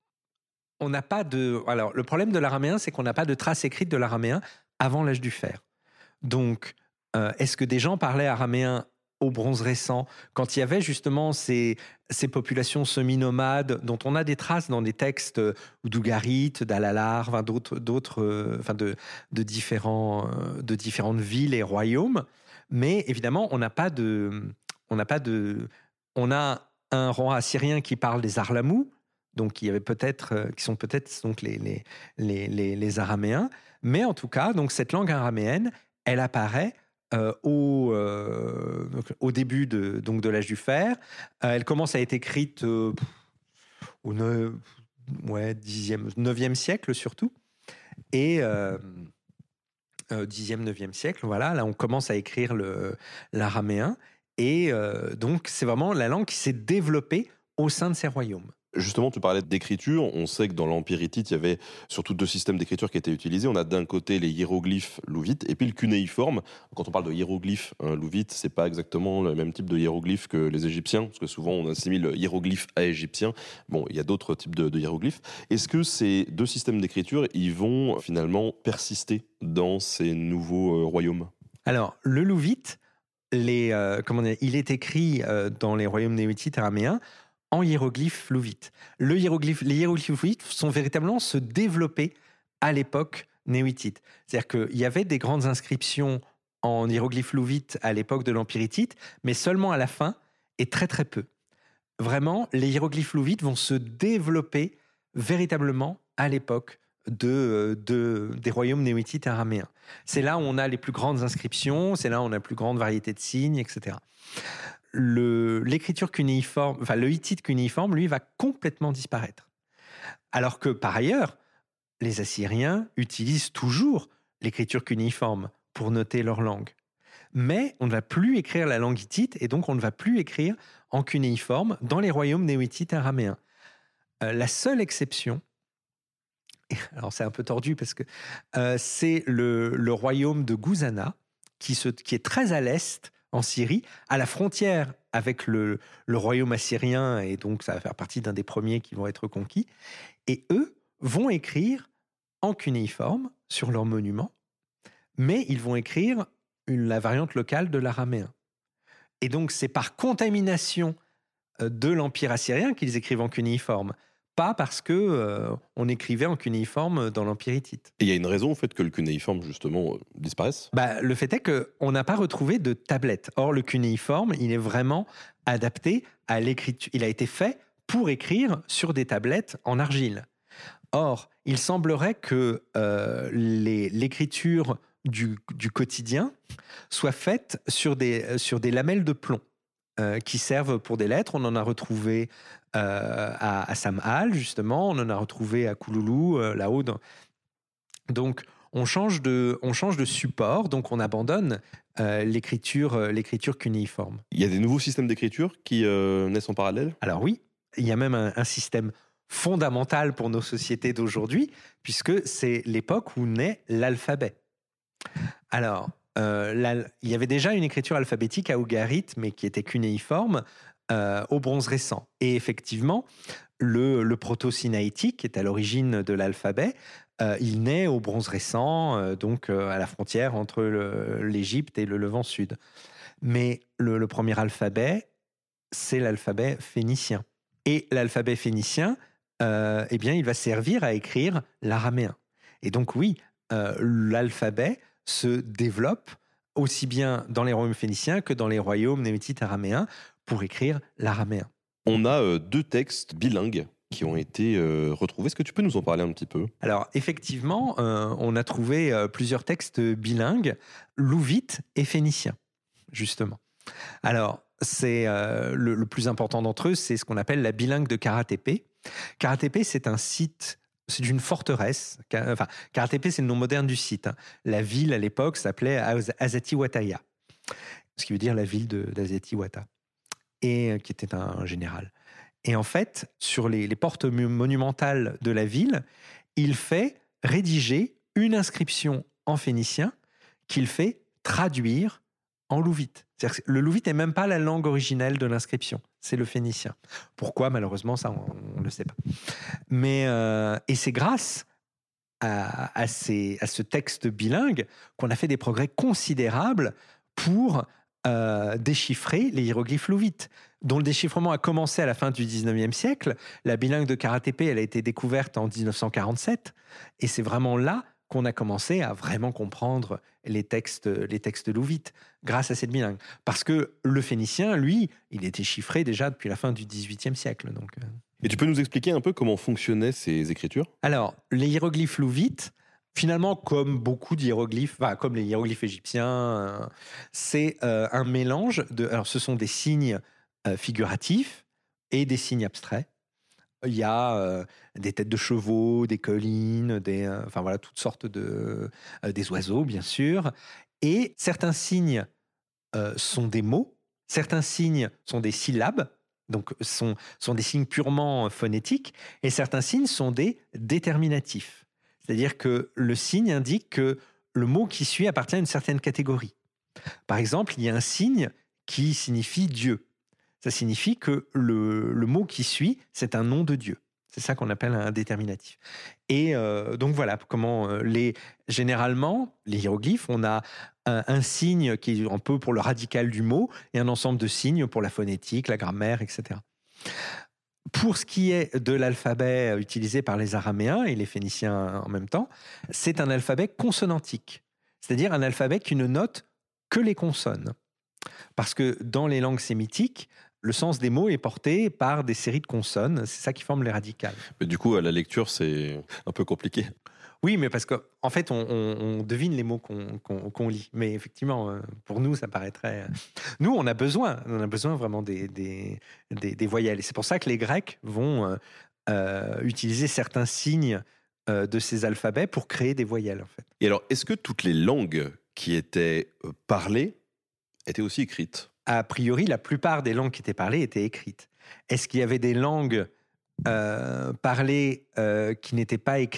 on n'a pas de. Alors, le problème de l'araméen, c'est qu'on n'a pas de traces écrites de l'araméen avant l'âge du fer. Donc, euh, est-ce que des gens parlaient araméen au bronze récent, quand il y avait justement ces, ces populations semi-nomades dont on a des traces dans des textes d'Ougarit, d'Alalar, enfin, d'autres, d'autres, euh, enfin de, de, différents, euh, de différentes villes et royaumes. Mais évidemment, on n'a pas de... On n'a pas de... On a un roi assyrien qui parle des Arlamous, donc qui, avait peut-être, euh, qui sont peut-être donc les, les, les, les, les Araméens. Mais en tout cas, donc cette langue araméenne, elle apparaît Euh, au, euh, au début de, donc de l'âge du fer. Euh, elle commence à être écrite euh, au neuf, ouais, dixième, neuvième siècle surtout. Et euh, euh, dixième, neuvième siècle, voilà, là on commence à écrire le, l'araméen. Et euh, donc c'est vraiment la langue qui s'est développée au sein de ces royaumes. Justement, tu parlais d'écriture. On sait que dans l'Empire hittite, il y avait surtout deux systèmes d'écriture qui étaient utilisés. On a d'un côté les hiéroglyphes louvites et puis le cunéiforme. Quand on parle de hiéroglyphes hein, louvites, c'est pas exactement le même type de hiéroglyphes que les égyptiens, parce que souvent on assimile hiéroglyphe à égyptien. Bon, il y a d'autres types de, de hiéroglyphes. Est-ce que ces deux systèmes d'écriture, ils vont finalement persister dans ces nouveaux euh, royaumes ? Alors, le louvite, les, euh, comment dire, il est écrit euh, dans les royaumes néo-hittites araméens en hiéroglyphes louvites. Le hiéroglyphe, les hiéroglyphes louvites sont véritablement se développer à l'époque néo-hittite. C'est-à-dire qu'il y avait des grandes inscriptions en hiéroglyphes louvites à l'époque de l'Empire hittite, mais seulement à la fin et très très peu. Vraiment, les hiéroglyphes louvites vont se développer véritablement à l'époque de, de, des royaumes néo-hittites araméens. C'est là où on a les plus grandes inscriptions, c'est là où on a la plus grande variété de signes, et cetera. Le, l'écriture cunéiforme, enfin le hittite cunéiforme, lui, va complètement disparaître. Alors que, par ailleurs, les Assyriens utilisent toujours l'écriture cunéiforme pour noter leur langue. Mais on ne va plus écrire la langue hittite et donc on ne va plus écrire en cunéiforme dans les royaumes néo-hittites araméens. Euh, la seule exception, alors c'est un peu tordu parce que euh, c'est le, le royaume de Guzana, qui, se, qui est très à l'est, en Syrie, à la frontière avec le, le royaume assyrien, et donc ça va faire partie d'un des premiers qui vont être conquis. Et eux vont écrire en cunéiforme sur leur monument, mais ils vont écrire une, la variante locale de l'araméen. Et donc c'est par contamination de l'Empire assyrien qu'ils écrivent en cunéiforme, pas parce que euh, on écrivait en cunéiforme dans l'Empire hittite. Et il y a une raison au fait que le cunéiforme, justement, euh, disparaisse ? Bah, le fait est qu'on n'a pas retrouvé de tablette. Or, le cunéiforme, il est vraiment adapté à l'écriture. Il a été fait pour écrire sur des tablettes en argile. Or, il semblerait que euh, les, l'écriture du, du quotidien soit faite sur des, sur des lamelles de plomb. Euh, qui servent pour des lettres. On en a retrouvé euh, à, à Sam'al, justement. On en a retrouvé à Kouloulou, euh, là-haut. Dans... Donc, on change, de, on change de support. Donc, on abandonne euh, l'écriture, euh, l'écriture cunéiforme. Il y a des nouveaux systèmes d'écriture qui euh, naissent en parallèle ? Alors oui, il y a même un, un système fondamental pour nos sociétés d'aujourd'hui, puisque c'est l'époque où naît l'alphabet. Alors... Euh, là, il y avait déjà une écriture alphabétique à Ougarit, mais qui était cunéiforme euh, au bronze récent. Et effectivement, le, le proto-sinaïtique, qui est à l'origine de l'alphabet, euh, il naît au bronze récent, euh, donc euh, à la frontière entre le, l'Égypte et le Levant Sud. Mais le, le premier alphabet, c'est l'alphabet phénicien. Et l'alphabet phénicien, euh, eh bien, il va servir à écrire l'araméen. Et donc oui, euh, l'alphabet se développe aussi bien dans les royaumes phéniciens que dans les royaumes némitites araméens pour écrire l'araméen. On a euh, deux textes bilingues qui ont été euh, retrouvés. Est-ce que tu peux nous en parler un petit peu ? Alors effectivement, euh, on a trouvé euh, plusieurs textes bilingues, louvite et phénicien, justement. Alors c'est euh, le, le plus important d'entre eux, c'est ce qu'on appelle la bilingue de Kara Tepe. Kara Tepe, c'est un site. C'est une forteresse. Enfin, Kara Tepe, c'est le nom moderne du site. Hein. La ville, à l'époque, s'appelait Azati-Wataya, ce qui veut dire la ville de, d'Azati-Wata, et qui était un général. Et en fait, sur les, les portes monumentales de la ville, il fait rédiger une inscription en phénicien qu'il fait traduire en louvite. C'est-à-dire que le louvite n'est même pas la langue originelle de l'inscription, c'est le phénicien. Pourquoi ? Malheureusement, ça, on ne le sait pas. Mais, euh, et c'est grâce à, à, ces, à ce texte bilingue qu'on a fait des progrès considérables pour euh, déchiffrer les hiéroglyphes louvites, dont le déchiffrement a commencé à la fin du dix-neuvième siècle. La bilingue de Kara Tepe, elle a été découverte en dix-neuf cent quarante-sept, et c'est vraiment là qu'on a commencé à vraiment comprendre les textes, les textes louvites grâce à cette bilingue. Parce que le phénicien, lui, il était chiffré déjà depuis la fin du dix-huitième siècle. Donc. Et tu peux nous expliquer un peu comment fonctionnaient ces écritures ? Alors, les hiéroglyphes louvites, finalement, comme beaucoup d'hiéroglyphes, enfin, comme les hiéroglyphes égyptiens, euh, c'est euh, un mélange de... Alors, ce sont des signes euh, figuratifs et des signes abstraits. Il y a euh, des têtes de chevaux, des collines, des, euh, enfin voilà, toutes sortes de, euh, des oiseaux, bien sûr. Et certains signes euh, sont des mots, certains signes sont des syllabes, donc sont, sont des signes purement phonétiques, et certains signes sont des déterminatifs. C'est-à-dire que le signe indique que le mot qui suit appartient à une certaine catégorie. Par exemple, il y a un signe qui signifie Dieu. Ça signifie que le, le mot qui suit, c'est un nom de Dieu. C'est ça qu'on appelle un déterminatif. Et euh, donc voilà comment euh, les, généralement, les hiéroglyphes, on a un, un signe qui est un peu pour le radical du mot et un ensemble de signes pour la phonétique, la grammaire, et cetera. Pour ce qui est de l'alphabet utilisé par les Araméens et les Phéniciens en même temps, c'est un alphabet consonantique, c'est-à-dire un alphabet qui ne note que les consonnes. Parce que dans les langues sémitiques, le sens des mots est porté par des séries de consonnes, c'est ça qui forme les radicales. Mais du coup, à la lecture, c'est un peu compliqué. Oui, mais parce qu'en en fait, on, on, on devine les mots qu'on, qu'on, qu'on lit. Mais effectivement, pour nous, ça paraîtrait... Nous, on a besoin, on a besoin vraiment des, des, des, des voyelles. Et c'est pour ça que les Grecs vont euh, utiliser certains signes euh, de ces alphabets pour créer des voyelles, en fait. Et alors, est-ce que toutes les langues qui étaient parlées étaient aussi écrites ? A priori, la plupart des langues qui étaient parlées étaient écrites. Est-ce qu'il y avait des langues euh, parlées euh, qui n'étaient pas écrites ?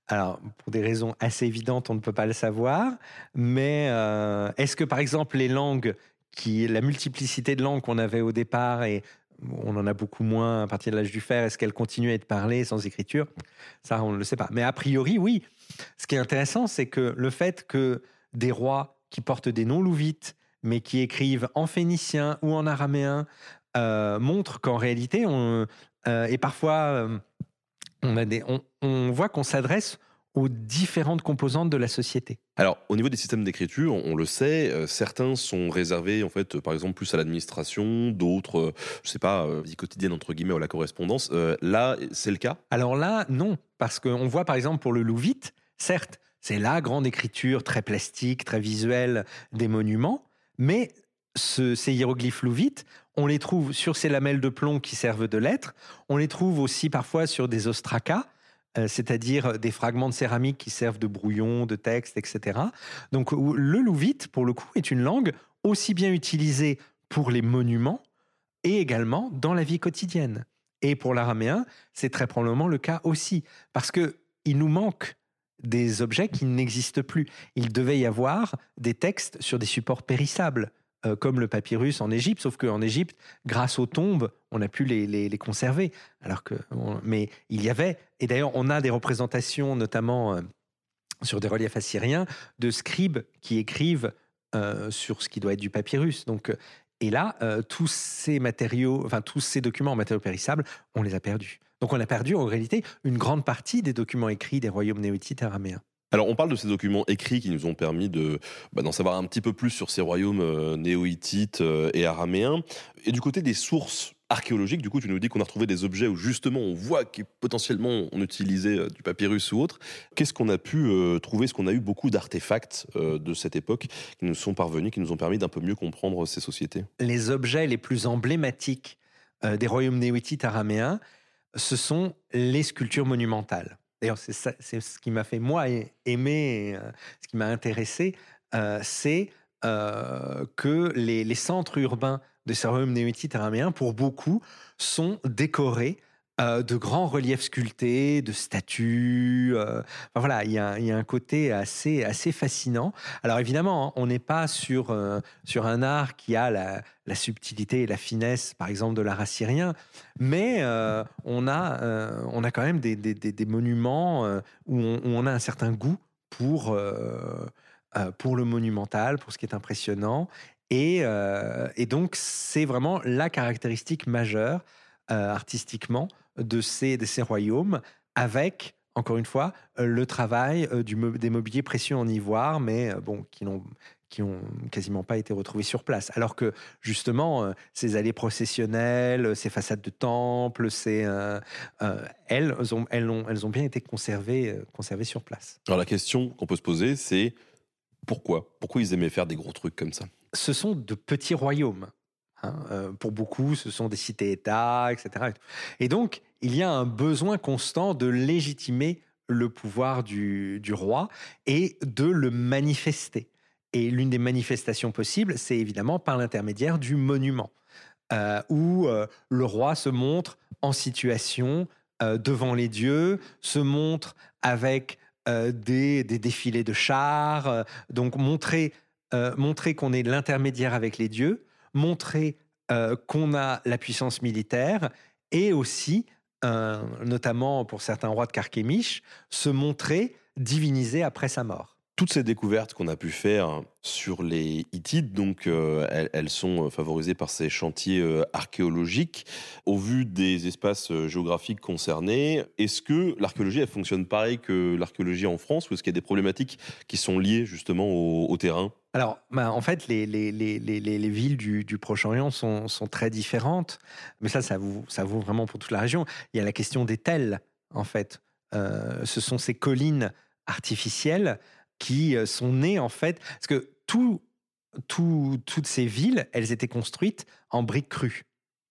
Alors, pour des raisons assez évidentes, on ne peut pas le savoir. Mais euh, est-ce que, par exemple, les langues, qui, la multiplicité de langues qu'on avait au départ, et on en a beaucoup moins à partir de l'âge du fer, est-ce qu'elles continuent à être parlées sans écriture? Ça, on ne le sait pas. Mais a priori, oui. Ce qui est intéressant, c'est que le fait que des rois qui portent des noms louvites, mais qui écrivent en phénicien ou en araméen, euh, montrent qu'en réalité, on, euh, et parfois... Euh, On, a des, on, on voit qu'on s'adresse aux différentes composantes de la société. Alors, au niveau des systèmes d'écriture, on le sait, euh, certains sont réservés, en fait, euh, par exemple, plus à l'administration, d'autres, euh, je sais pas, euh, vie quotidienne, entre guillemets, ou à la correspondance. Euh, là, c'est le cas? Alors là, non, parce qu'on voit, par exemple, pour le louvite, certes, c'est la grande écriture très plastique, très visuelle des monuments, mais ce, ces hiéroglyphes louvites, on les trouve sur ces lamelles de plomb qui servent de lettres, on les trouve aussi parfois sur des ostracas, euh, c'est-à-dire des fragments de céramique qui servent de brouillon, de texte, et cetera. Donc le louvite, pour le coup, est une langue aussi bien utilisée pour les monuments et également dans la vie quotidienne. Et pour l'araméen, c'est très probablement le cas aussi, parce qu'il nous manque des objets qui n'existent plus. Il devait y avoir des textes sur des supports périssables, euh, comme le papyrus en Égypte, sauf qu'en Égypte, grâce aux tombes, on a pu les, les, les conserver. Alors que, on, mais il y avait, et d'ailleurs on a des représentations, notamment euh, sur des reliefs assyriens, de scribes qui écrivent euh, sur ce qui doit être du papyrus. Donc, et là, euh, tous ces matériaux, enfin tous ces documents en matériaux périssables, on les a perdus. Donc on a perdu en réalité une grande partie des documents écrits des royaumes néo-hittites et araméens. Alors, on parle de ces documents écrits qui nous ont permis de, bah, d'en savoir un petit peu plus sur ces royaumes euh, néo-hittites euh, et araméens. Et du côté des sources archéologiques, du coup, tu nous dis qu'on a retrouvé des objets où justement on voit que potentiellement on utilisait euh, du papyrus ou autre. Qu'est-ce qu'on a pu euh, trouver? Est-ce qu'on a eu beaucoup d'artefacts euh, de cette époque qui nous sont parvenus, qui nous ont permis d'un peu mieux comprendre ces sociétés? Les objets les plus emblématiques euh, des royaumes néo-hittites araméens, ce sont les sculptures monumentales. D'ailleurs, c'est, ça, c'est ce qui m'a fait, moi, aimer, euh, ce qui m'a intéressé, euh, c'est euh, que les, les centres urbains de ces royaumes néo-hittites araméens, pour beaucoup, sont décorés euh, de grands reliefs sculptés, de statues. Euh, enfin, voilà, il y a, y a un côté assez, assez fascinant. Alors évidemment, hein, on n'est pas sur, euh, sur un art qui a la, la subtilité et la finesse, par exemple, de l'art assyrien, mais euh, on, a, euh, on a quand même des, des, des, des monuments euh, où, on, où on a un certain goût pour, euh, euh, pour le monumental, pour ce qui est impressionnant. Et, euh, et donc, c'est vraiment la caractéristique majeure, euh, artistiquement, de ces, de ces royaumes, avec, encore une fois, euh, le travail euh, du, des mobiliers précieux en ivoire, mais euh, bon, qui n'ont, qui ont quasiment pas été retrouvés sur place. Alors que, justement, euh, ces allées processionnelles, ces façades de temples, ces, euh, euh, elles, ont, elles, ont, elles ont bien été conservées, euh, conservées sur place. Alors, la question qu'on peut se poser, c'est pourquoi? Pourquoi ils aimaient faire des gros trucs comme ça? Ce sont de petits royaumes. Hein, euh, pour beaucoup, ce sont des cités-États, et cetera. Et donc, il y a un besoin constant de légitimer le pouvoir du, du roi et de le manifester. Et l'une des manifestations possibles, c'est évidemment par l'intermédiaire du monument, euh, où euh, le roi se montre en situation euh, devant les dieux, se montre avec euh, des, des défilés de chars, euh, donc montrer, euh, montrer qu'on est l'intermédiaire avec les dieux, montrer euh, qu'on a la puissance militaire et aussi, euh, notamment pour certains rois de Carchemish, se montrer divinisé après sa mort. Toutes ces découvertes qu'on a pu faire sur les Hittites, donc euh, elles, elles sont favorisées par ces chantiers euh, archéologiques. Au vu des espaces euh, géographiques concernés, est-ce que l'archéologie elle fonctionne pareil que l'archéologie en France, ou est-ce qu'il y a des problématiques qui sont liées justement au, au terrain? Alors, bah, en fait, les, les, les, les, les villes du, du Proche-Orient sont, sont très différentes, mais ça, ça vaut, ça vaut vraiment pour toute la région. Il y a la question des tels, en fait. Euh, ce sont ces collines artificielles qui sont nées, en fait, parce que tout, tout, toutes ces villes, elles étaient construites en briques crues.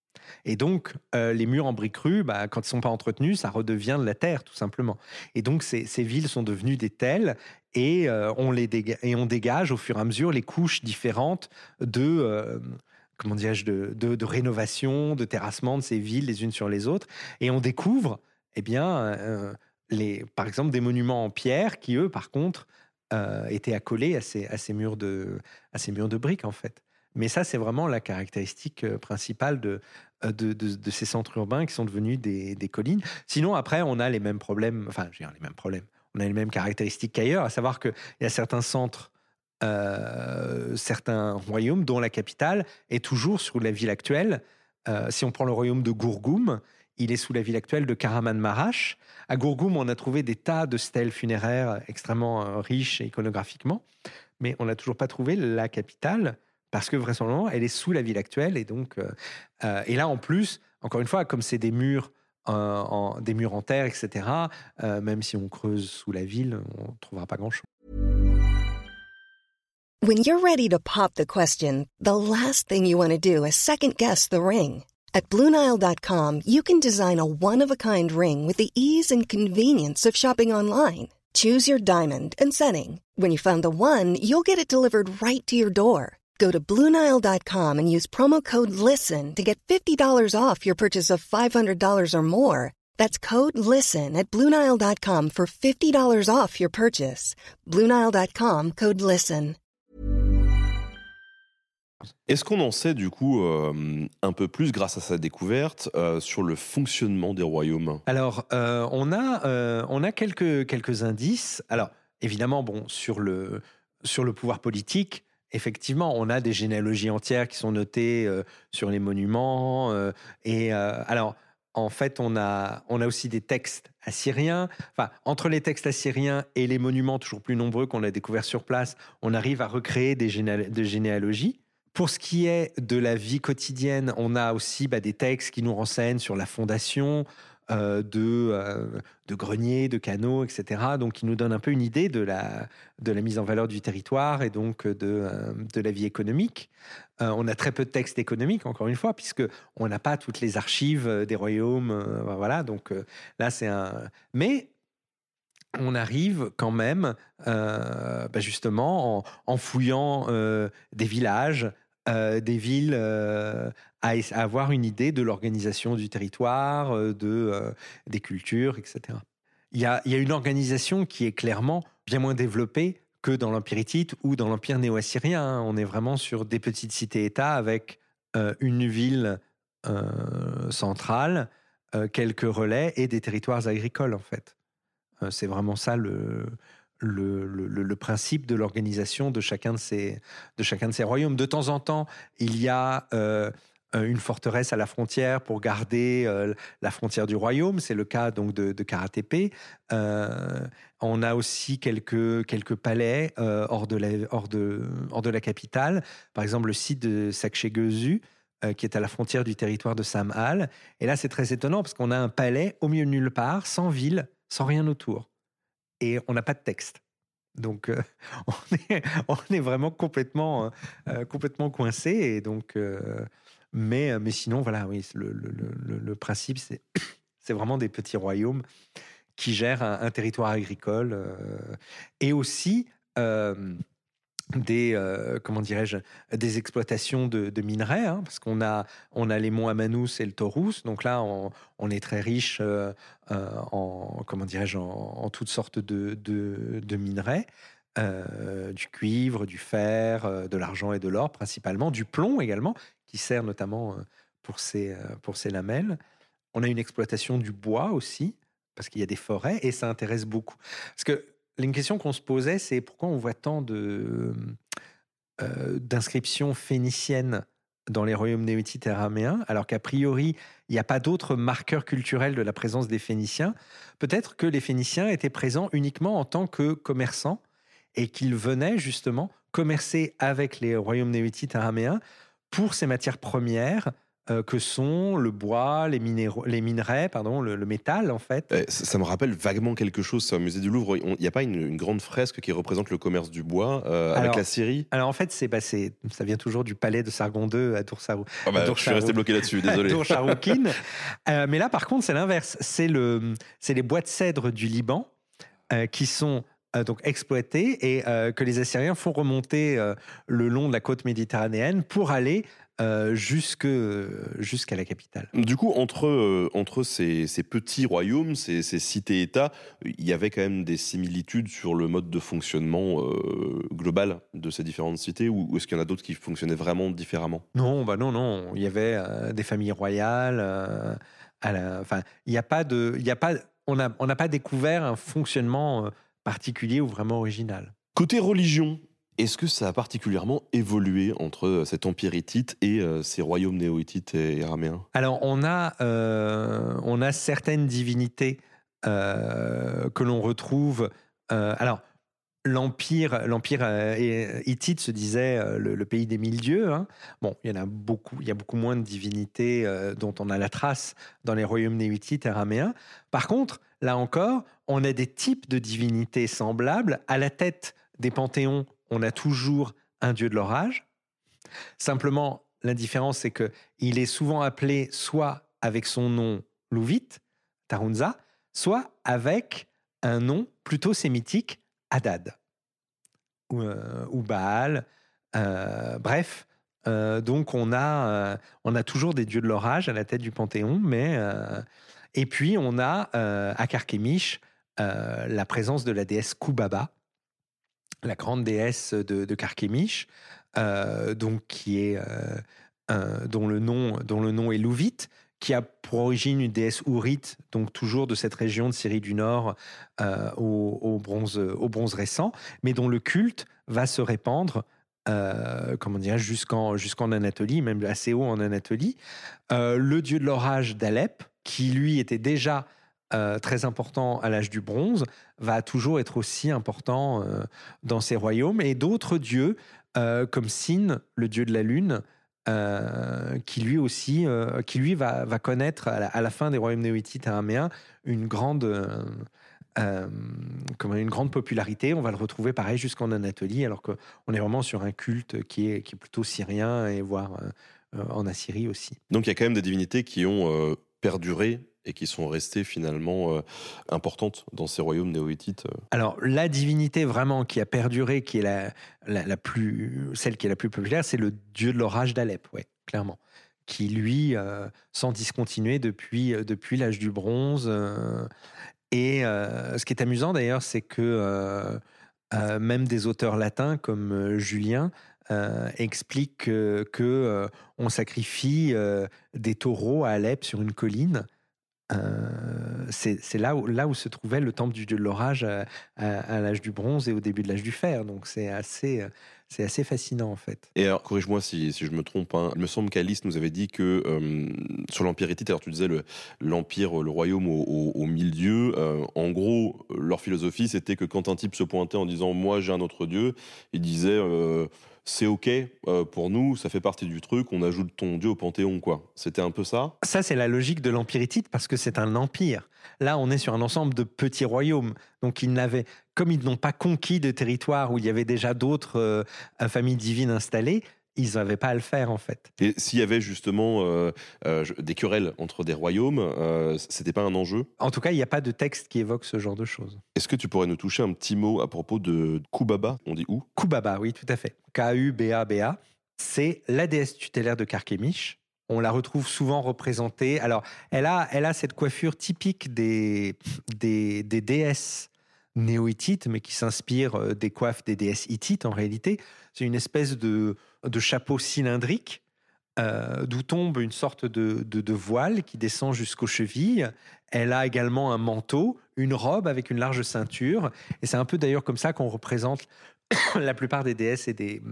Et donc, euh, les murs en briques crues, bah, quand ils ne sont pas entretenus, ça redevient de la terre, tout simplement. Et donc, ces, ces villes sont devenues des tels et, euh, on les déga- et on dégage au fur et à mesure les couches différentes de, euh, comment dirais-je, de, de, de rénovation, de terrassement de ces villes les unes sur les autres. Et on découvre, eh bien, euh, les, par exemple, des monuments en pierre qui, eux, par contre, euh, étaient accolés à ces, à, ces murs de, à ces murs de briques, en fait. Mais ça, c'est vraiment la caractéristique principale de, de, de, de ces centres urbains qui sont devenus des, des collines. Sinon, après, on a les mêmes problèmes, enfin, je veux dire, les mêmes problèmes. On a les mêmes caractéristiques qu'ailleurs, à savoir qu'il y a certains centres, euh, certains royaumes dont la capitale est toujours sous la ville actuelle. Euh, si on prend le royaume de Gourgoum, il est sous la ville actuelle de Kahramanmaraş. À Gourgoum, on a trouvé des tas de stèles funéraires extrêmement euh, riches iconographiquement, mais on n'a toujours pas trouvé la capitale parce que vraisemblablement, elle est sous la ville actuelle. Et, donc, euh, euh, et là, en plus, encore une fois, comme c'est des murs, euh, en, des murs en terre, et cetera, euh, même si on creuse sous la ville, on ne trouvera pas grand-chose. When you're ready to pop the question, the last thing you want to do is second-guess the ring. At Blue Nile dot com, you can design a one-of-a-kind ring with the ease and convenience of shopping online. Choose your diamond and setting. When you find the one, you'll get it delivered right to your door. Go to Blue Nile dot com and use promo code LISTEN to get fifty dollars off your purchase of five hundred dollars or more. That's code LISTEN at Blue Nile dot com for fifty dollars off your purchase. Blue Nile dot com, code LISTEN. Est-ce qu'on en sait du coup euh, un peu plus grâce à sa découverte euh, sur le fonctionnement des royaumes ? Alors, euh, on a, euh, on a quelques, quelques indices. Alors, évidemment, bon, sur le, sur le pouvoir politique, effectivement, on a des généalogies entières qui sont notées euh, sur les monuments. Euh, et euh, alors, en fait, on a, on a aussi des textes assyriens. Enfin, entre les textes assyriens et les monuments toujours plus nombreux qu'on a découverts sur place, on arrive à recréer des, généal- des généalogies. Pour ce qui est de la vie quotidienne, on a aussi bah, des textes qui nous renseignent sur la fondation euh, de, euh, de greniers, de canaux, et cetera. Donc, qui nous donnent un peu une idée de la, de la mise en valeur du territoire et donc de, euh, de la vie économique. Euh, on a très peu de textes économiques, encore une fois, puisqu'on n'a pas toutes les archives des royaumes. Euh, voilà, donc euh, là, c'est un... Mais... on arrive quand même, euh, bah justement, en, en fouillant euh, des villages, euh, des villes, euh, à, à avoir une idée de l'organisation du territoire, euh, de, euh, des cultures, et cetera. Il y a, il y a une organisation qui est clairement bien moins développée que dans l'Empire hittite ou dans l'Empire néo-assyrien. Hein. On est vraiment sur des petites cités-États avec euh, une ville euh, centrale, euh, quelques relais et des territoires agricoles, en fait. C'est vraiment ça le, le, le, le principe de l'organisation de chacun de ces, de chacun de ces royaumes. De temps en temps, il y a euh, une forteresse à la frontière pour garder euh, la frontière du royaume. C'est le cas donc de, de Kara Tepe. Euh, on a aussi quelques, quelques palais euh, hors, de la, hors, de, hors de la capitale. Par exemple, le site de Sakşegezu, euh, qui est à la frontière du territoire de Samhal. Et là, c'est très étonnant parce qu'on a un palais au milieu de nulle part, sans ville, sans rien autour. Et on n'a pas de texte. Donc, euh, on, est, on est vraiment complètement, euh, complètement coincé. Et donc, euh, mais, mais sinon, voilà, oui, le, le, le, le principe, c'est, c'est vraiment des petits royaumes qui gèrent un, un territoire agricole. Euh, et aussi... Euh, des euh, comment dirais-je des exploitations de, de minerais, hein, parce qu'on a on a les monts Amanous et le Taurus, donc là on, on est très riche euh, euh, en comment dirais-je en, en toutes sortes de, de, de minerais, euh, du cuivre, du fer, euh, de l'argent et de l'or principalement, du plomb également qui sert notamment pour ses pour ses lamelles. On a une exploitation du bois aussi parce qu'il y a des forêts et ça intéresse beaucoup parce que une question qu'on se posait, c'est pourquoi on voit tant de, euh, d'inscriptions phéniciennes dans les royaumes néo-hittites et araméens, alors qu'a priori, il n'y a pas d'autres marqueurs culturels de la présence des Phéniciens. Peut-être que les Phéniciens étaient présents uniquement en tant que commerçants et qu'ils venaient justement commercer avec les royaumes néo-hittites et araméens pour ces matières premières Euh, que sont le bois, les, minéraux, les minerais, pardon, le, le métal, en fait. Euh, ça, ça me rappelle vaguement quelque chose, ça, au musée du Louvre. Il n'y a pas une, une grande fresque qui représente le commerce du bois euh, avec la Syrie ? Alors, en fait, c'est, bah, c'est, ça vient toujours du palais de Sargon deux à Dour-Sarou. Ah bah, je suis resté bloqué là-dessus, désolé. Dour-Charoukine. euh, mais là, par contre, c'est l'inverse. C'est, le, c'est les bois de cèdre du Liban euh, qui sont euh, donc exploitée, et euh, que les Assyriens font remonter euh, le long de la côte méditerranéenne pour aller euh, jusque, jusqu'à la capitale. Du coup, entre, euh, entre ces, ces petits royaumes, ces, ces cités-États, il y avait quand même des similitudes sur le mode de fonctionnement euh, global de ces différentes cités, ou, ou est-ce qu'il y en a d'autres qui fonctionnaient vraiment différemment? Non, bah non, non. Il y avait euh, des familles royales. euh, à la- Enfin, il n'y a pas de, il y a pas, on n'a on n'a pas découvert un fonctionnement euh, particulier ou vraiment original. Côté religion, est-ce que ça a particulièrement évolué entre euh, cet empire hittite et euh, ces royaumes néo-hittites et araméens? Alors, on a, euh, on a certaines divinités euh, que l'on retrouve. euh, alors, l'empire, l'empire euh, hittite se disait euh, le, le pays des mille dieux. Hein. Bon, il y en a beaucoup. Il y a beaucoup moins de divinités euh, dont on a la trace dans les royaumes néo-hittites et araméens. Par contre, là encore, on a des types de divinités semblables. À la tête des panthéons, on a toujours un dieu de l'orage. Simplement, la différence, c'est qu'il est souvent appelé soit avec son nom louvite, Tarunza, soit avec un nom plutôt sémitique, Hadad, ou, euh, ou Baal. Euh, bref, euh, donc on a, euh, on a toujours des dieux de l'orage à la tête du panthéon, mais... Euh, et puis on a euh, à Carchemish euh, la présence de la déesse Kubaba, la grande déesse de, de Carchemish, euh, donc qui est euh, euh, dont le nom dont le nom est Louvite, qui a pour origine une déesse ourite, donc toujours de cette région de Syrie du Nord euh, au, au bronze au bronze récent, mais dont le culte va se répandre euh, comment dire jusqu'en jusqu'en Anatolie, même assez haut en Anatolie. Euh, le dieu de l'orage d'Alep, qui lui était déjà Euh, très important à l'âge du bronze, va toujours être aussi important euh, dans ces royaumes. Et d'autres dieux, euh, comme Sin, le dieu de la lune, euh, qui lui aussi, euh, qui lui va, va connaître à la, à la fin des royaumes néo-hittites araméens une grande, euh, euh, comme une grande popularité. On va le retrouver pareil jusqu'en Anatolie, alors qu'on est vraiment sur un culte qui est, qui est plutôt syrien, et voire euh, euh, en Assyrie aussi. Donc il y a quand même des divinités qui ont euh, perduré et qui sont restées finalement euh, importantes dans ces royaumes néo-hittites. euh. Alors, la divinité vraiment qui a perduré, qui est la, la, la plus, celle qui est la plus populaire, c'est le dieu de l'orage d'Alep, ouais, clairement, qui lui, euh, sans discontinuer depuis, euh, depuis l'âge du bronze. Euh, et euh, ce qui est amusant d'ailleurs, c'est que euh, euh, même des auteurs latins comme euh, Julien euh, expliquent que, que euh, on sacrifie euh, des taureaux à Alep sur une colline. Euh, c'est, c'est là où, là où se trouvait le temple du dieu de l'orage à, à, à l'âge du bronze et au début de l'âge du fer. Donc c'est assez, c'est assez fascinant en fait. Et alors, corrige-moi si, si je me trompe, hein, il me semble qu'Alice nous avait dit que euh, sur l'Empire hittite, alors tu disais le, l'Empire, le royaume aux, aux, aux mille dieux, euh, en gros, leur philosophie, c'était que quand un type se pointait en disant « moi j'ai un autre dieu », il disait euh, « c'est ok euh, pour nous, ça fait partie du truc, on ajoute ton dieu au panthéon ». Quoi. C'était un peu ça? Ça, c'est la logique de l'Empire hittite parce que c'est un empire. Là, on est sur un ensemble de petits royaumes. Donc, ils n'avaient, comme ils n'ont pas conquis de territoire où il y avait déjà d'autres euh, familles divines installées, ils n'avaient pas à le faire, en fait. Et s'il y avait justement euh, euh, des querelles entre des royaumes, euh, c'était pas un enjeu? En tout cas, il n'y a pas de texte qui évoque ce genre de choses. Est-ce que tu pourrais nous toucher un petit mot à propos de Kubaba? On dit où? Kubaba, oui, tout à fait. K U B A B A. C'est la déesse tutélaire de Carchemish. On la retrouve souvent représentée. Alors, elle a, elle a cette coiffure typique des, des, des déesses néo-hittites, mais qui s'inspire des coiffes des déesses hittites en réalité. C'est une espèce de, de chapeau cylindrique euh, d'où tombe une sorte de, de, de voile qui descend jusqu'aux chevilles. Elle a également un manteau, une robe avec une large ceinture. Et c'est un peu d'ailleurs comme ça qu'on représente la plupart des déesses et des...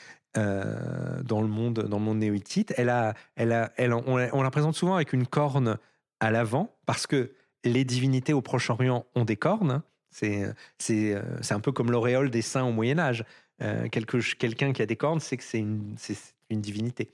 Euh, dans le monde, dans le monde néo-hittite. Elle a, elle a, elle, on, on la présente souvent avec une corne à l'avant, parce que les divinités au Proche-Orient ont des cornes. C'est, c'est, c'est un peu comme l'auréole des saints au Moyen-Âge. Euh, quelque, quelqu'un qui a des cornes, c'est que c'est une, c'est une divinité.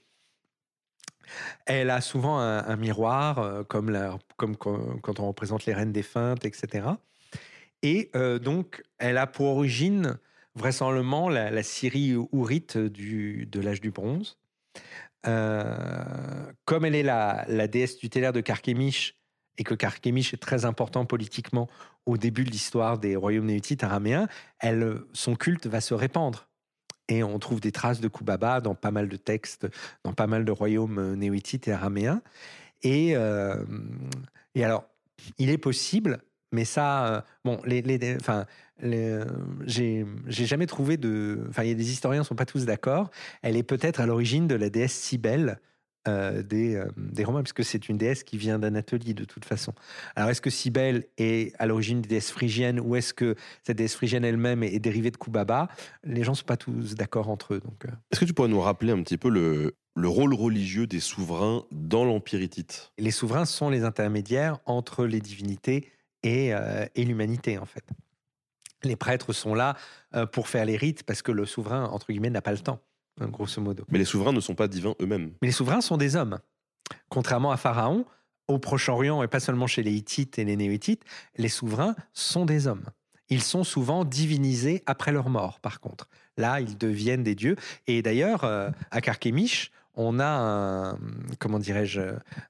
Elle a souvent un, un miroir, euh, comme, la, comme quand on représente les reines défuntes, et cetera. Et euh, donc, elle a pour origine vraisemblablement la, la Syrie ourite du, de l'âge du bronze. Euh, comme elle est la, la déesse tutélaire de Carchemish, et que Carchemish est très important politiquement au début de l'histoire des royaumes néoïtites araméens, elle, son culte va se répandre. Et on trouve des traces de Kubaba dans pas mal de textes, dans pas mal de royaumes néoïtites et araméens. Et, euh, et alors, il est possible, mais ça, euh, bon, les, les, enfin, les, j'ai, j'ai jamais trouvé de, enfin, il y a des historiens, sont pas tous d'accord. Elle est peut-être à l'origine de la déesse Cybèle euh, des, euh, des Romains, puisque c'est une déesse qui vient d'Anatolie de toute façon. Alors, est-ce que Cybèle est à l'origine des déesses phrygiennes, ou est-ce que cette déesse phrygienne elle-même est, est dérivée de Kubaba? Les gens sont pas tous d'accord entre eux. Donc, euh. Est-ce que tu pourrais nous rappeler un petit peu le le rôle religieux des souverains dans l'Empire hittite? Les souverains sont les intermédiaires entre les divinités et, euh, et l'humanité, en fait. Les prêtres sont là euh, pour faire les rites parce que le souverain, entre guillemets, n'a pas le temps, hein, grosso modo. Mais les souverains ne sont pas divins eux-mêmes. Mais les souverains sont des hommes. Contrairement à Pharaon, au Proche-Orient, et pas seulement chez les Hittites et les Néo-Hittites, les souverains sont des hommes. Ils sont souvent divinisés après leur mort, par contre. Là, ils deviennent des dieux. Et d'ailleurs, euh, à Carchemish, on a un, comment dirais-je,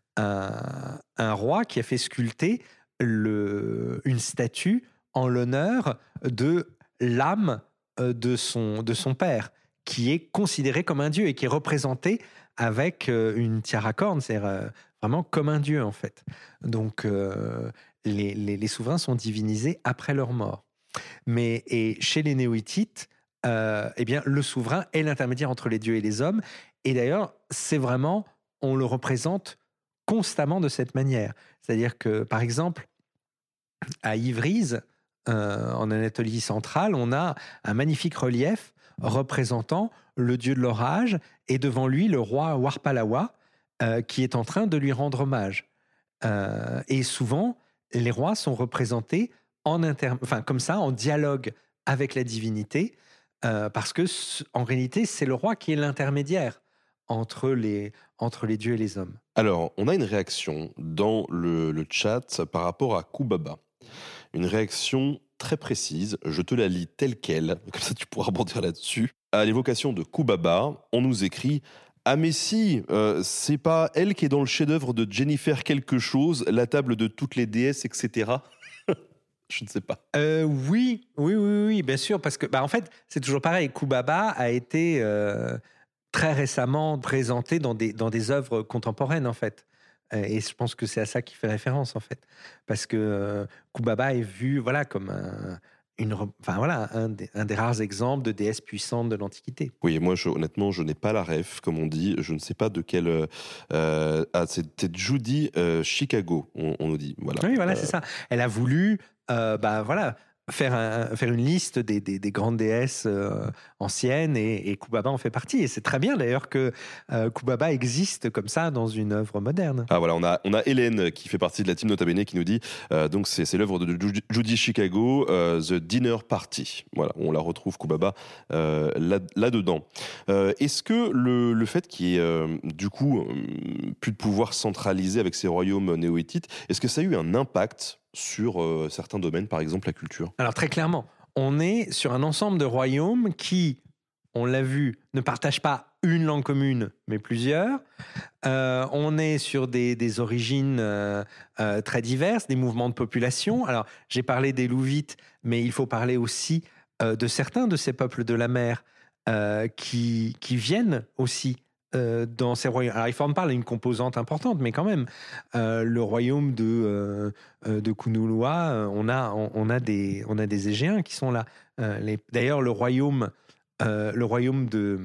un, un roi qui a fait sculpter le, une statue en l'honneur de l'âme de son, de son père, qui est considéré comme un dieu et qui est représenté avec une tiare à cornes, c'est-à-dire vraiment comme un dieu en fait. Donc euh, les, les, les souverains sont divinisés après leur mort. Mais et chez les Néo-Hittites, euh, eh bien, le souverain est l'intermédiaire entre les dieux et les hommes. Et d'ailleurs, c'est vraiment, on le représente constamment de cette manière. C'est-à-dire que, par exemple, à Ivriz, euh, en Anatolie centrale, on a un magnifique relief représentant le dieu de l'orage et devant lui le roi Warpalawa euh, qui est en train de lui rendre hommage. Euh, et souvent, les rois sont représentés en inter... enfin, comme ça, en dialogue avec la divinité, euh, parce que en réalité, c'est le roi qui est l'intermédiaire entre les, entre les dieux et les hommes. Alors, on a une réaction dans le, le chat par rapport à Kubaba. Une réaction très précise, je te la lis telle qu'elle, comme ça tu pourras rebondir là-dessus. À l'évocation de Kubaba, on nous écrit « Ah mais si, euh, c'est pas elle qui est dans le chef-d'œuvre de Jennifer quelque chose, la table de toutes les déesses, et cetera » Je ne sais pas. Euh, oui, oui, oui, oui, bien sûr, parce que, bah, en fait, c'est toujours pareil. Kubaba a été euh, très récemment présenté dans des, dans des œuvres contemporaines, en fait. Et je pense que c'est à ça qu'il fait référence, en fait. Parce que euh, Kubaba est vu, voilà, comme un, une, enfin, voilà, un, des, un des rares exemples de déesse puissante de l'Antiquité. Oui, moi, je, honnêtement, je n'ai pas la ref, comme on dit. Je ne sais pas de quelle... Euh, ah, c'était Judy euh, Chicago, on, on nous dit. Voilà. Oui, voilà, euh... c'est ça. Elle a voulu, euh, bah, voilà... Faire, un, faire une liste des, des, des grandes déesses euh, anciennes et, et Kubaba en fait partie. Et c'est très bien d'ailleurs que euh, Kubaba existe comme ça dans une œuvre moderne. Ah voilà, on a, on a Hélène qui fait partie de la team Nota Bene qui nous dit euh, donc c'est, c'est l'œuvre de Judy Chicago, euh, The Dinner Party. Voilà, on la retrouve Kubaba euh, là, là-dedans. Euh, est-ce que le, le fait qu'il y ait euh, du coup plus de pouvoir centralisé avec ces royaumes néo-hittites, est-ce que ça a eu un impact sur euh, certains domaines, par exemple la culture? Alors très clairement, on est sur un ensemble de royaumes qui, on l'a vu, ne partagent pas une langue commune, mais plusieurs. Euh, on est sur des, des origines euh, euh, très diverses, des mouvements de population. Alors j'ai parlé des Louvites, mais il faut parler aussi euh, de certains de ces peuples de la mer euh, qui, qui viennent aussi Euh, dans ces royaumes. Alors, il faut en parler d'une composante importante, mais quand même, euh, le royaume de, euh, de Kunulua, euh, on, a, on, on, a des, on a des Égéens qui sont là. Euh, les, d'ailleurs, le royaume, euh, le royaume de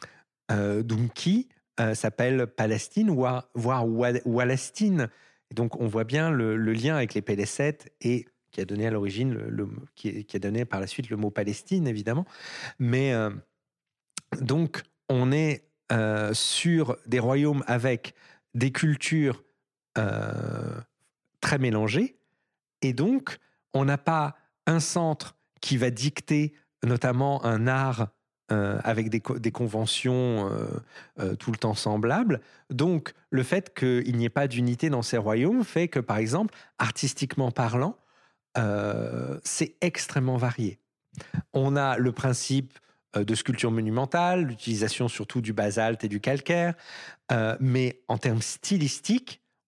euh, d'Unki euh, s'appelle Palestine, voire, voire Walastine. Et donc, on voit bien le, le lien avec les Pélésètes et qui a donné à l'origine, le, le, qui, qui a donné par la suite le mot Palestine, évidemment. Mais euh, donc, on est Euh, sur des royaumes avec des cultures euh, très mélangées. Et donc, on n'a pas un centre qui va dicter notamment un art euh, avec des, co- des conventions euh, euh, tout le temps semblables. Donc, le fait qu'il n'y ait pas d'unité dans ces royaumes fait que, par exemple, artistiquement parlant, euh, c'est extrêmement varié. On a le principe de sculpture monumentale, l'utilisation surtout du basalte et du calcaire, euh, mais en termes stylistiques,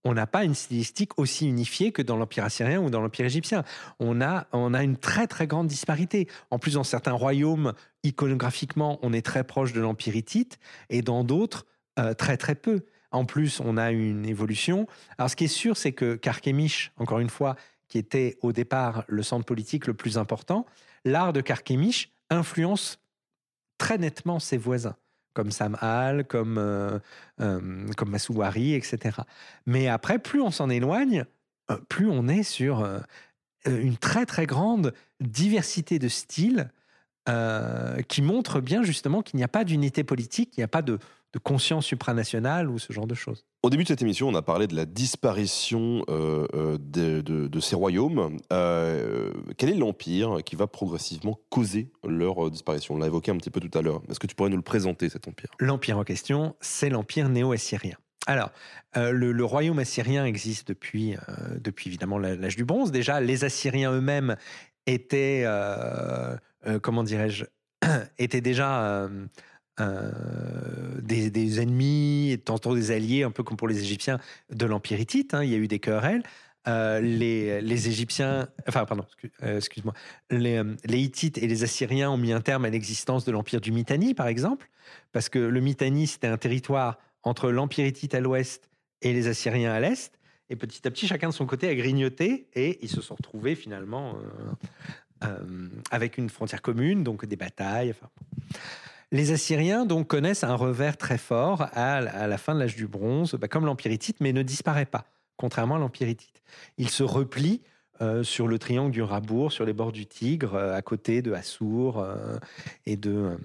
on n'a pas une stylistique aussi unifiée que dans l'Empire assyrien ou dans l'Empire égyptien. On a, on a une très très grande disparité. En plus, dans certains royaumes, iconographiquement, on est très proche de l'Empire hittite, et dans d'autres, euh, très très peu. En plus, on a une évolution. Alors, ce qui est sûr, c'est que Carchemish, encore une fois, qui était au départ le centre politique le plus important, l'art de Carchemish influence très nettement ses voisins, comme Sam'al, comme, euh, euh, comme Masouwari, et cetera. Mais après, plus on s'en éloigne, euh, plus on est sur euh, une très très grande diversité de styles euh, qui montre bien justement qu'il n'y a pas d'unité politique, il n'y a pas de, de conscience supranationale ou ce genre de choses. Au début de cette émission, on a parlé de la disparition euh, euh, de, de, de ces royaumes. Euh, quel est l'empire qui va progressivement causer leur disparition ? On l'a évoqué un petit peu tout à l'heure. Est-ce que tu pourrais nous le présenter, cet empire ? L'empire en question, c'est l'empire néo-assyrien. Alors, euh, le, le royaume assyrien existe depuis, euh, depuis évidemment l'âge du bronze. Déjà, les Assyriens eux-mêmes étaient, euh, euh, comment dirais-je, étaient déjà... Euh, Euh, des, des ennemis et tantôt des alliés, un peu comme pour les Égyptiens de l'Empire hittite. Hein, il y a eu des querelles. Euh, les, les Égyptiens, enfin pardon, excuse, euh, excuse-moi, les, les Hittites et les Assyriens ont mis un terme à l'existence de l'Empire du Mitanni, par exemple, parce que le Mitanni, c'était un territoire entre l'Empire hittite à l'ouest et les Assyriens à l'est, et petit à petit, chacun de son côté a grignoté, et ils se sont retrouvés finalement euh, euh, avec une frontière commune, donc des batailles, enfin... Les Assyriens donc connaissent un revers très fort à, à la fin de l'âge du bronze, bah, comme l'Empire hittite, mais ne disparaît pas, contrairement à l'Empire hittite. Il se replie euh, sur le triangle du Rabour, sur les bords du Tigre, euh, à côté de Assour, euh, et, de, euh,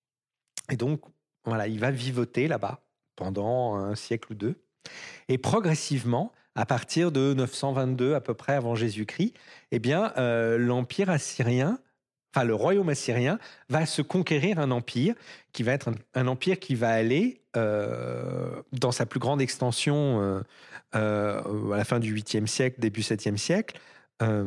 et donc voilà, il va vivoter là-bas pendant un siècle ou deux. Et progressivement, à partir de neuf cent vingt-deux à peu près avant Jésus-Christ, eh bien, euh, l'Empire assyrien, enfin le royaume assyrien, va se conquérir un empire qui va être un, un empire qui va aller euh, dans sa plus grande extension euh, euh, à la fin du huitième siècle, début septième siècle, euh,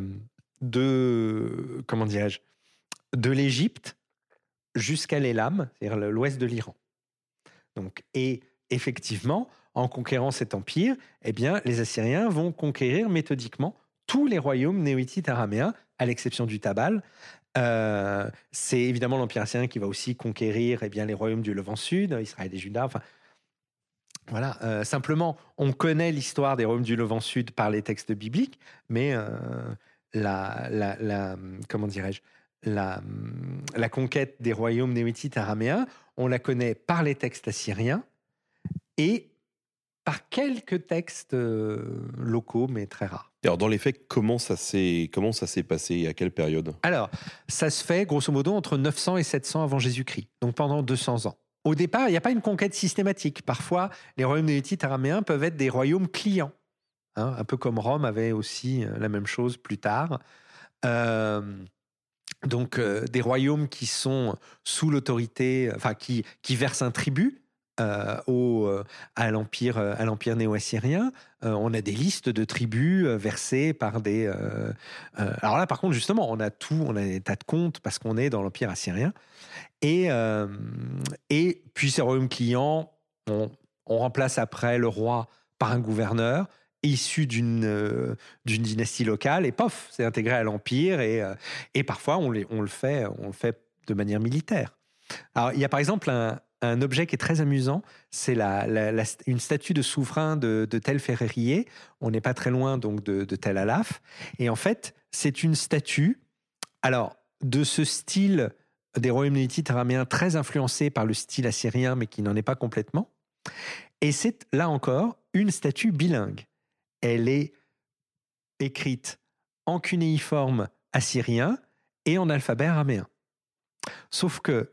de, comment dirais-je, de l'Égypte jusqu'à l'Élam, c'est-à-dire l'ouest de l'Iran. Donc, et effectivement, en conquérant cet empire, eh bien, les Assyriens vont conquérir méthodiquement tous les royaumes néo-hittites araméens, à l'exception du Tabal. Euh, c'est évidemment l'Empire assyrien qui va aussi conquérir eh bien, les royaumes du Levant Sud, Israël et Juda. Enfin, voilà. Euh, simplement, on connaît l'histoire des royaumes du Levant Sud par les textes bibliques, mais euh, la, la, la, comment dirais-je, la, la conquête des royaumes néo-hittites araméens, on la connaît par les textes assyriens et par quelques textes euh, locaux, mais très rares. Alors, dans les faits, comment ça s'est, comment ça s'est passé et à quelle période ? Alors, ça se fait grosso modo entre neuf cents et sept cents avant Jésus-Christ, donc pendant deux cents ans. Au départ, il n'y a pas une conquête systématique. Parfois, les royaumes néo-hittites araméens peuvent être des royaumes clients, hein, un peu comme Rome avait aussi la même chose plus tard. Euh, donc, euh, des royaumes qui sont sous l'autorité, enfin, qui, qui versent un tribut. Euh, au, euh, à l'empire, euh, à l'empire néo-assyrien, euh, on a des listes de tribus euh, versées par des. Euh, euh, alors là, par contre, justement, on a tout, on a des tas de comptes parce qu'on est dans l'empire assyrien. Et euh, et puis ces royaumes clients, on, on remplace après le roi par un gouverneur issu d'une euh, d'une dynastie locale et pof, c'est intégré à l'empire et euh, et parfois on les, on le fait, on le fait de manière militaire. Alors il y a par exemple un Un objet qui est très amusant, c'est la, la, la, une statue de souverain de, de Tel Ferrerier. On n'est pas très loin donc de, de Tel Alaf. Et en fait, c'est une statue, alors, de ce style des royaumes hittites araméens très influencé par le style assyrien, mais qui n'en est pas complètement. Et c'est, là encore, une statue bilingue. Elle est écrite en cunéiforme assyrien et en alphabet araméen. Sauf que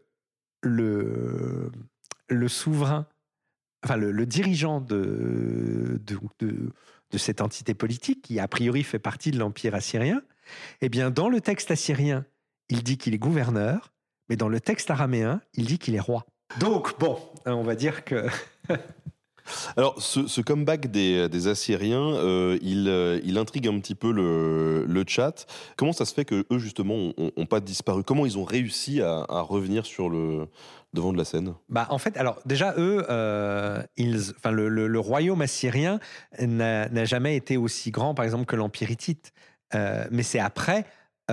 Le, le souverain, enfin le, le dirigeant de, de, de, de cette entité politique, qui a priori fait partie de l'Empire assyrien, eh bien dans le texte assyrien, il dit qu'il est gouverneur, mais dans le texte araméen, il dit qu'il est roi. Donc bon, on va dire que Alors, ce, ce comeback des, des Assyriens, euh, il, euh, il intrigue un petit peu le, le chat. Comment ça se fait que eux justement n'ont pas disparu? Comment ils ont réussi à, à revenir sur le devant de la scène? Bah, en fait, alors déjà, eux, euh, ils, enfin, le, le, le royaume assyrien n'a, n'a jamais été aussi grand, par exemple, que l'Empire hittite. Euh, mais c'est après,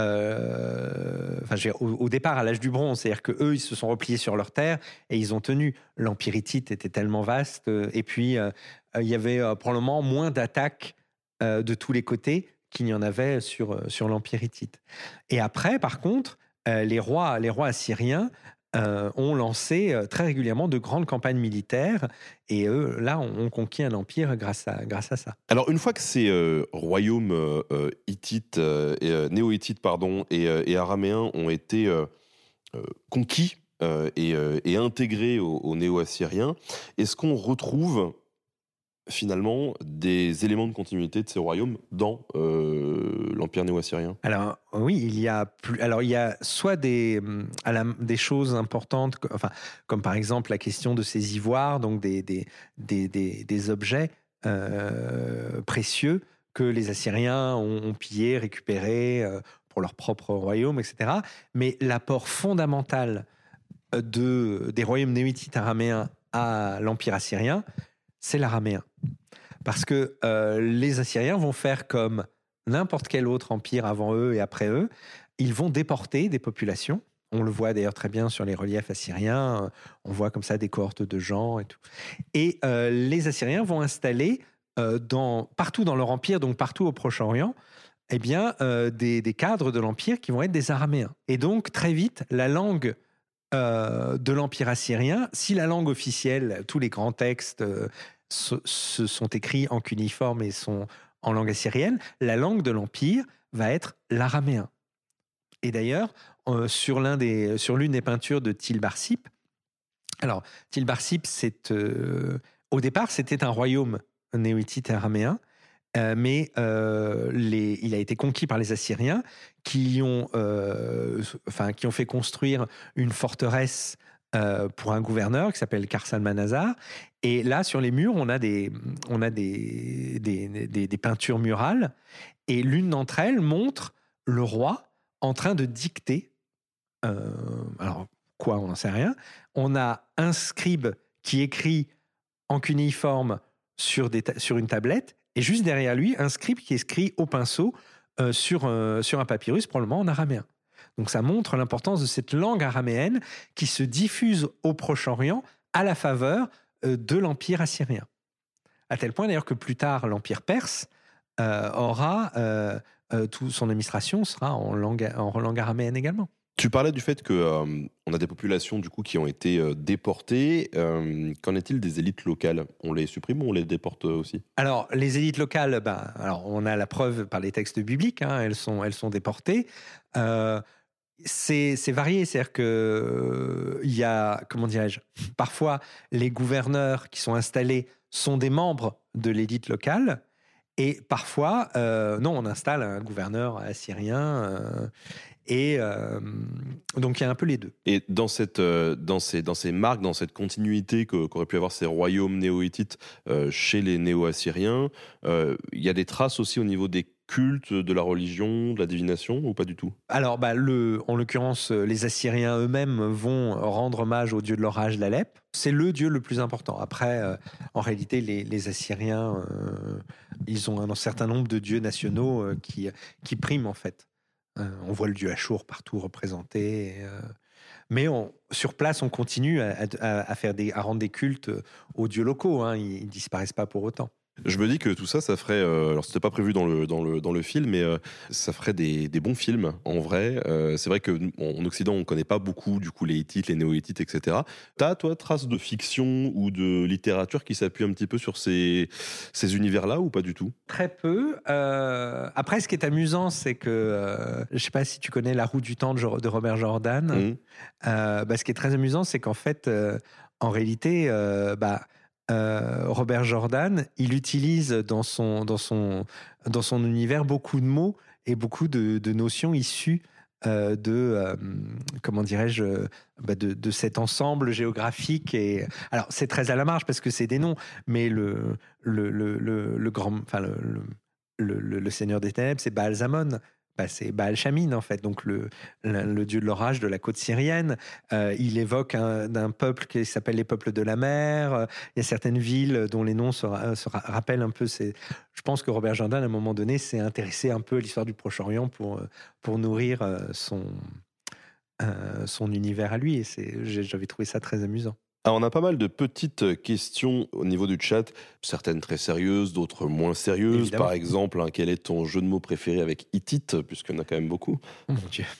euh, enfin, j'ai, au, au départ, à l'âge du bronze, c'est-à-dire qu'eux, ils se sont repliés sur leur terre et ils ont tenu. L'Empire hittite était tellement vaste, euh, et puis euh, il y avait euh, probablement moins d'attaques euh, de tous les côtés qu'il n'y en avait sur, euh, sur l'Empire hittite. Et après, par contre, euh, les rois, les rois assyriens Euh, ont lancé euh, très régulièrement de grandes campagnes militaires et eux, là, ont, ont conquis un empire grâce à, grâce à ça. Alors, une fois que ces euh, royaumes euh, hittites, euh, et, euh, néo-hittites pardon, et, euh, et araméens ont été euh, euh, conquis euh, et, euh, et intégrés aux, aux néo-assyriens, est-ce qu'on retrouve finalement des éléments de continuité de ces royaumes dans euh, l'empire néo-assyrien? Alors oui, il y a plus. Alors il y a soit des à la, des choses importantes, enfin comme par exemple la question de ces ivoires, donc des des des des, des objets euh, précieux que les Assyriens ont, ont pillés, récupérés euh, pour leur propre royaume, et cetera. Mais l'apport fondamental de des royaumes néo-hittites araméens à l'empire assyrien, c'est l'araméen. Parce que euh, les Assyriens vont faire comme n'importe quel autre empire avant eux et après eux. Ils vont déporter des populations. On le voit d'ailleurs très bien sur les reliefs assyriens. On voit comme ça des cohortes de gens et tout. Et euh, les Assyriens vont installer euh, dans, partout dans leur empire, donc partout au Proche-Orient, eh bien, euh, des, des cadres de l'empire qui vont être des Araméens. Et donc, très vite, la langue euh, de l'empire assyrien, si la langue officielle, tous les grands textes euh, se, se sont écrits en cuniforme et sont en langue assyrienne, la langue de l'empire va être l'araméen. Et d'ailleurs, euh, sur, l'un des, sur l'une des peintures de Til-Barsip, alors Til-Barsip, c'est, euh, au départ, c'était un royaume néo-hittite araméen, euh, mais euh, les, il a été conquis par les Assyriens qui ont, euh, enfin, qui ont fait construire une forteresse euh, pour un gouverneur qui s'appelle Kar-Salmanasar. Et là, sur les murs, on a des, on a des, des, des, des peintures murales. Et l'une d'entre elles montre le roi en train de dicter. Euh, alors, quoi, on n'en sait rien. On a un scribe qui écrit en cunéiforme sur, des ta- sur une tablette, et juste derrière lui, un scribe qui écrit au pinceau euh, sur, euh, sur un papyrus, probablement en araméen. Donc ça montre l'importance de cette langue araméenne qui se diffuse au Proche-Orient à la faveur euh, de l'Empire assyrien. À tel point d'ailleurs que plus tard, l'Empire perse euh, aura, euh, euh, toute son administration sera en langue, en langue araméenne également. Tu parlais du fait qu'on euh, a des populations du coup, qui ont été euh, déportées. Euh, qu'en est-il des élites locales? On les supprime ou on les déporte aussi? Alors, les élites locales, ben, alors, on a la preuve par les textes bibliques, hein, elles, sont, elles sont déportées. Euh, c'est, c'est varié, c'est-à-dire qu'il euh, y a, comment dirais-je, parfois les gouverneurs qui sont installés sont des membres de l'élite locale, et parfois, euh, non, on installe un gouverneur assyrien. Euh, Et euh, donc, il y a un peu les deux. Et dans, cette, euh, dans, ces, dans ces marques, dans cette continuité que, qu'auraient pu avoir ces royaumes néo-hittites euh, chez les néo-assyriens, euh, il y a des traces aussi au niveau des cultes, de la religion, de la divination, ou pas du tout? Alors, bah, le, en l'occurrence, les Assyriens eux-mêmes vont rendre hommage au dieu de l'orage, l'Alep. C'est le dieu le plus important. Après, euh, en réalité, les, les Assyriens, euh, ils ont un certain nombre de dieux nationaux euh, qui, qui priment, en fait. Euh, on voit le dieu Achour partout représenté. Et, euh, mais on, sur place, on continue à, à, à, faire des, à rendre des cultes aux dieux locaux. Hein, ils ne disparaissent pas pour autant. Je me dis que tout ça, ça ferait. Euh, alors, c'était pas prévu dans le, dans le, dans le film, mais euh, ça ferait des, des bons films, en vrai. Euh, c'est vrai qu'en Occident, on connaît pas beaucoup, du coup, les Hittites, les néo-Hittites, et cetera. T'as, toi, trace de fiction ou de littérature qui s'appuie un petit peu sur ces, ces univers-là, ou pas du tout? Très peu. Euh, après, ce qui est amusant, c'est que. Euh, je sais pas si tu connais La Roue du Temps de, de Robert Jordan. Mmh. Euh, bah, ce qui est très amusant, c'est qu'en fait, euh, en réalité, euh, bah. Euh, Robert Jordan, il utilise dans son, dans son, dans son univers beaucoup de mots et beaucoup de, de notions issues euh, de, euh, comment dirais-je, bah de, de cet ensemble géographique. Et alors, c'est très à la marge parce que c'est des noms, mais le, le, le, le, le grand, enfin le, le, le, le Seigneur des Ténèbres, c'est Baal Zamon. Bah, c'est Baal Shamin, en fait, donc le, le, le dieu de l'orage de la côte syrienne. Euh, il évoque un, d'un peuple qui s'appelle les peuples de la mer. Euh, il y a certaines villes dont les noms se, se rappellent un peu. C'est, je pense que Robert Jordan, à un moment donné, s'est intéressé un peu à l'histoire du Proche-Orient pour, pour nourrir son, euh, son univers à lui. Et c'est, j'avais trouvé ça très amusant. Alors, on a pas mal de petites questions au niveau du chat, certaines très sérieuses, d'autres moins sérieuses. Évidemment. Par exemple, hein, quel est ton jeu de mots préféré avec Hittite, puisqu'il y en a quand même beaucoup. Oh mon Dieu.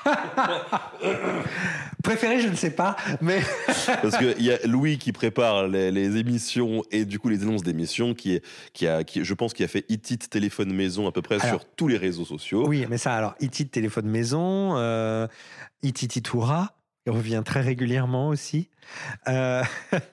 Préféré, je ne sais pas, mais... Parce qu'il y a Louis qui prépare les, les émissions et du coup les annonces d'émissions, qui, est, qui, a, qui je pense qui a fait Hittite téléphone maison à peu près alors, sur tous les réseaux sociaux. Oui, mais ça, alors Hittite téléphone maison, euh, Hittititoura, il revient très régulièrement aussi. Euh,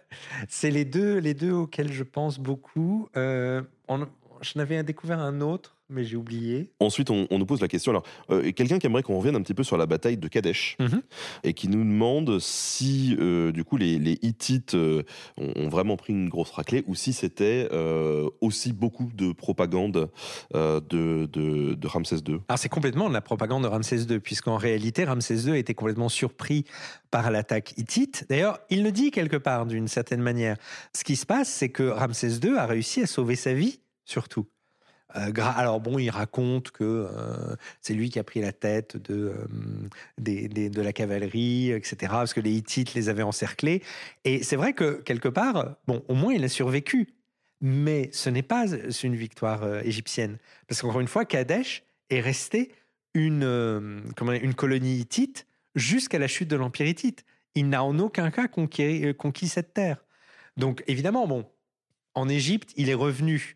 c'est les deux, les deux auxquels je pense beaucoup. Euh, on, je n'avais découvert un autre, mais j'ai oublié. Ensuite, on, on nous pose la question. Alors, euh, quelqu'un qui aimerait qu'on revienne un petit peu sur la bataille de Kadesh mm-hmm. et qui nous demande si, euh, du coup, les, les Hittites euh, ont, ont vraiment pris une grosse raclée ou si c'était euh, aussi beaucoup de propagande euh, de, de, de Ramsès deux. Alors, c'est complètement de la propagande de Ramsès deux, puisqu'en réalité, Ramsès deux était complètement surpris par l'attaque hittite. D'ailleurs, il le dit quelque part, d'une certaine manière. Ce qui se passe, c'est que Ramsès deux a réussi à sauver sa vie, surtout. Euh, gra- alors bon, il raconte que euh, c'est lui qui a pris la tête de, euh, des, des, de la cavalerie, et cetera, parce que les Hittites les avaient encerclés. Et c'est vrai que, quelque part, bon, au moins il a survécu. Mais ce n'est pas une victoire euh, égyptienne. Parce qu'encore une fois, Kadesh est resté une, euh, comment dire, une colonie hittite jusqu'à la chute de l'Empire hittite. Il n'a en aucun cas conquis, euh, conquis cette terre. Donc évidemment, bon, en Égypte, il est revenu.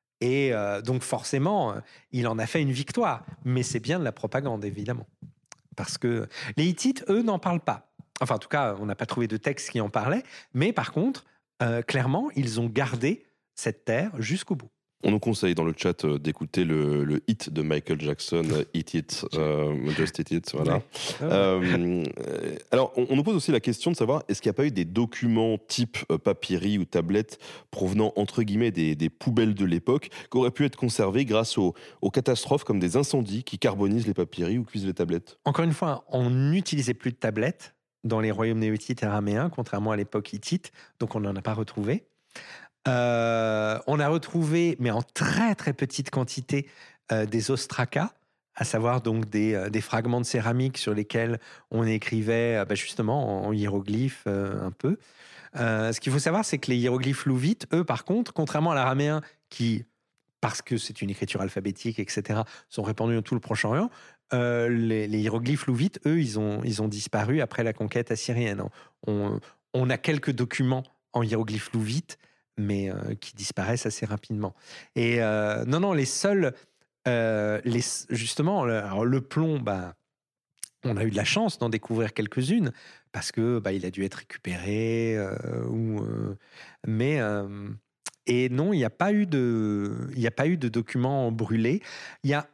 Et euh, donc forcément, il en a fait une victoire. Mais c'est bien de la propagande, évidemment. Parce que les Hittites, eux, n'en parlent pas. Enfin, en tout cas, on n'a pas trouvé de texte qui en parlait. Mais par contre, euh, clairement, ils ont gardé cette terre jusqu'au bout. On nous conseille dans le chat euh, d'écouter le, le hit de Michael Jackson, Hit It, euh, Just Hit It, voilà. Ouais. Euh, alors, on, on nous pose aussi la question de savoir, est-ce qu'il n'y a pas eu des documents type euh, papyri ou tablette provenant, entre guillemets, des, des poubelles de l'époque, qui auraient pu être conservés grâce aux, aux catastrophes comme des incendies qui carbonisent les papyri ou cuisent les tablettes? Encore une fois, on n'utilisait plus de tablettes dans les royaumes néo-hittites et araméens, contrairement à l'époque hittite, donc on n'en a pas retrouvé. Euh, on a retrouvé, mais en très très petite quantité, euh, des ostracas, à savoir donc des, euh, des fragments de céramique sur lesquels on écrivait euh, bah justement en, en hiéroglyphes euh, un peu. Euh, ce qu'il faut savoir, c'est que les hiéroglyphes louvites, eux par contre, contrairement à l'araméen qui, parce que c'est une écriture alphabétique, et cetera, sont répandus dans tout le Proche-Orient, euh, les, les hiéroglyphes louvites, eux, ils ont, ils ont disparu après la conquête assyrienne. On, on a quelques documents en hiéroglyphes louvites, mais euh, qui disparaissent assez rapidement. Et euh, non, non, les seuls, euh, les, justement, le, alors le plomb, bah, on a eu de la chance d'en découvrir quelques-unes, parce que bah, il a dû être récupéré, euh, ou, euh, mais, euh, et non, il n'y a pas eu de, il n'y a pas eu de documents brûlés. Il y a,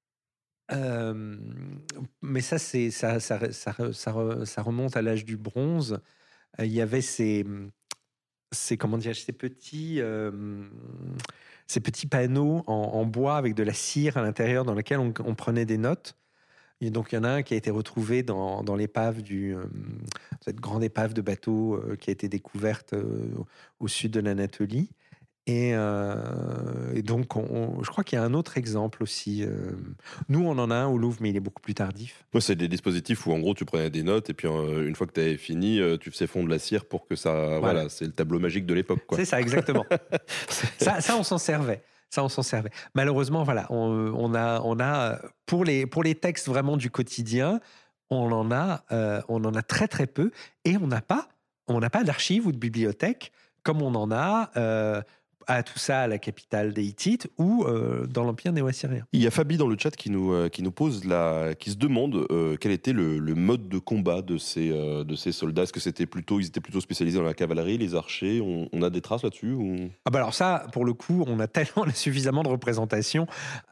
euh, mais ça, c'est, ça, ça, ça, ça, ça remonte à l'âge du bronze. Il y avait ces... C'est comment dire, ces petits, euh, ces petits panneaux en, en bois avec de la cire à l'intérieur dans lesquels on, on prenait des notes. Et donc il y en a un qui a été retrouvé dans, dans l'épave du, euh, cette grande épave de bateau euh, qui a été découverte euh, au sud de l'Anatolie. Et, euh, et donc, on, on, je crois qu'il y a un autre exemple aussi. Euh, nous, on en a un au Louvre, mais il est beaucoup plus tardif. Moi, c'est des dispositifs où, en gros, tu prenais des notes et puis euh, une fois que tu avais fini, euh, tu faisais fondre la cire pour que ça... Voilà, voilà c'est le tableau magique de l'époque, quoi. C'est ça, exactement. ça, ça, on s'en servait. Ça, on s'en servait. Malheureusement, voilà, on, on, a, on a pour les, pour les textes vraiment du quotidien, on en a, euh, on en a très, très peu. Et on n'a pas, on n'a pas d'archives ou de bibliothèque comme on en a... Euh, à tout ça à la capitale des Hittites ou euh, dans l'Empire néo-assyrien. Il y a Fabi dans le chat qui nous, euh, qui nous pose la, qui se demande euh, quel était le, le mode de combat de ces, euh, de ces soldats. Est-ce que c'était plutôt, ils étaient plutôt spécialisés dans la cavalerie, les archers? On, on a des traces là-dessus ou... Ah bah alors ça, pour le coup, on a tellement suffisamment de représentation.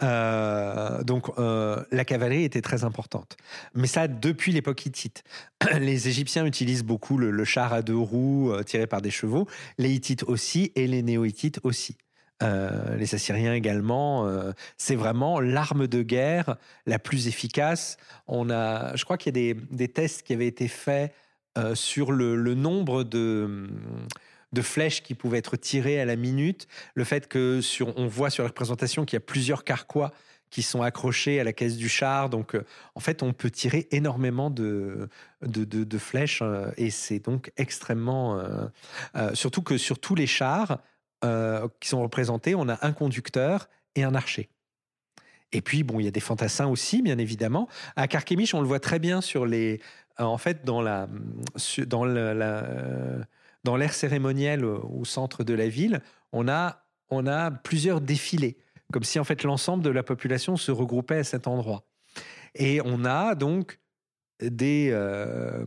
Euh, donc euh, la cavalerie était très importante. Mais ça, depuis l'époque hittite. Les Égyptiens utilisent beaucoup le, le char à deux roues euh, tiré par des chevaux. Les Hittites aussi et les Néo-Hittites aussi. Euh, les Assyriens également. Euh, c'est vraiment l'arme de guerre la plus efficace. On a, je crois qu'il y a des, des tests qui avaient été faits euh, sur le, le nombre de... de flèches qui pouvaient être tirées à la minute, le fait que sur, on voit sur la représentation qu'il y a plusieurs carquois qui sont accrochés à la caisse du char, donc euh, en fait on peut tirer énormément de, de, de, de flèches euh, et c'est donc extrêmement... Euh, euh, surtout que sur tous les chars euh, qui sont représentés, on a un conducteur et un archer. Et puis, bon, il y a des fantassins aussi, bien évidemment. À Carchemish, on le voit très bien sur les... Euh, en fait, dans la... Dans la, la euh, Dans l'ère cérémonielle au centre de la ville, on a, on a plusieurs défilés, comme si en fait l'ensemble de la population se regroupait à cet endroit. Et on a donc des, euh,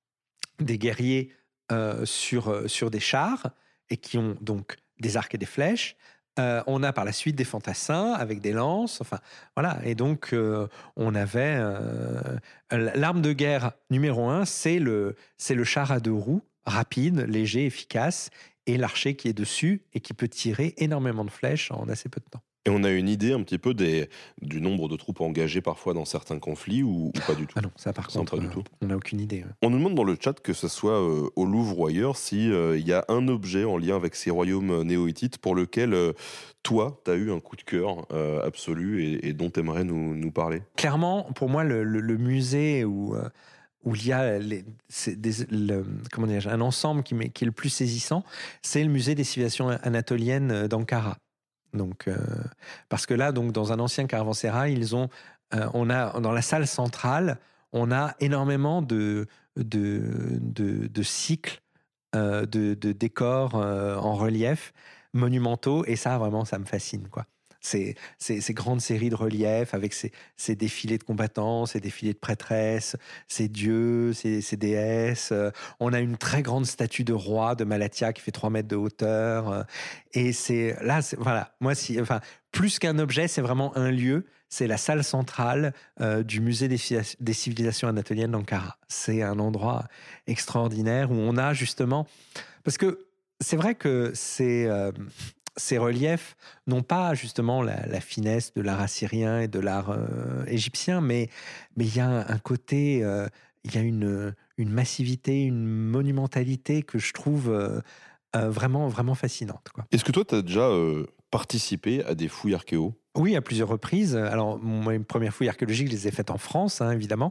des guerriers euh, sur, sur des chars, et qui ont donc des arcs et des flèches. Euh, on a par la suite des fantassins avec des lances, enfin voilà. Et donc euh, on avait euh, l'arme de guerre numéro un, c'est le, c'est le char à deux roues, rapide, léger, efficace, et l'archer qui est dessus et qui peut tirer énormément de flèches en assez peu de temps. Et on a une idée un petit peu des, du nombre de troupes engagées parfois dans certains conflits ou, ou pas du tout? Ah non, ça par ça, contre, pas du euh, tout. on n'a aucune idée. Ouais. On nous demande dans le chat, que ce soit euh, au Louvre ou ailleurs, s'il euh, y a un objet en lien avec ces royaumes néo-hittites pour lequel euh, toi, tu as eu un coup de cœur euh, absolu et, et dont tu aimerais nous, nous parler. Clairement, pour moi, le, le, le musée où... Euh, où il y a les, des, le, comment dire, un ensemble qui, qui est le plus saisissant, c'est le musée des civilisations anatoliennes d'Ankara. Donc, euh, parce que là, donc, dans un ancien caravansérail, ils ont, euh, on a, dans la salle centrale, on a énormément de, de, de, de cycles, euh, de, de décors euh, en relief monumentaux, et ça, vraiment, ça me fascine, quoi. Ces, ces, ces grandes séries de reliefs avec ces, ces défilés de combattants, ces défilés de prêtresses, ces dieux, ces, ces déesses. On a une très grande statue de roi de Malatia qui fait trois mètres de hauteur. Et c'est là, c'est, voilà, moi, si, enfin, plus qu'un objet, c'est vraiment un lieu. C'est la salle centrale euh, du musée des, des civilisations anatoliennes d'Ankara. C'est un endroit extraordinaire où on a justement, parce que c'est vrai que c'est euh, ces reliefs n'ont pas justement la, la finesse de l'art assyrien et de l'art euh, égyptien, mais mais il y a un, un côté, euh, il y a une, une massivité, une monumentalité que je trouve euh, euh, vraiment, vraiment fascinante, quoi. Est-ce que toi, tu as déjà euh, participé à des fouilles archéo? Oui, à plusieurs reprises. Alors, mes premières fouilles archéologiques, je les ai faites en France, hein, évidemment,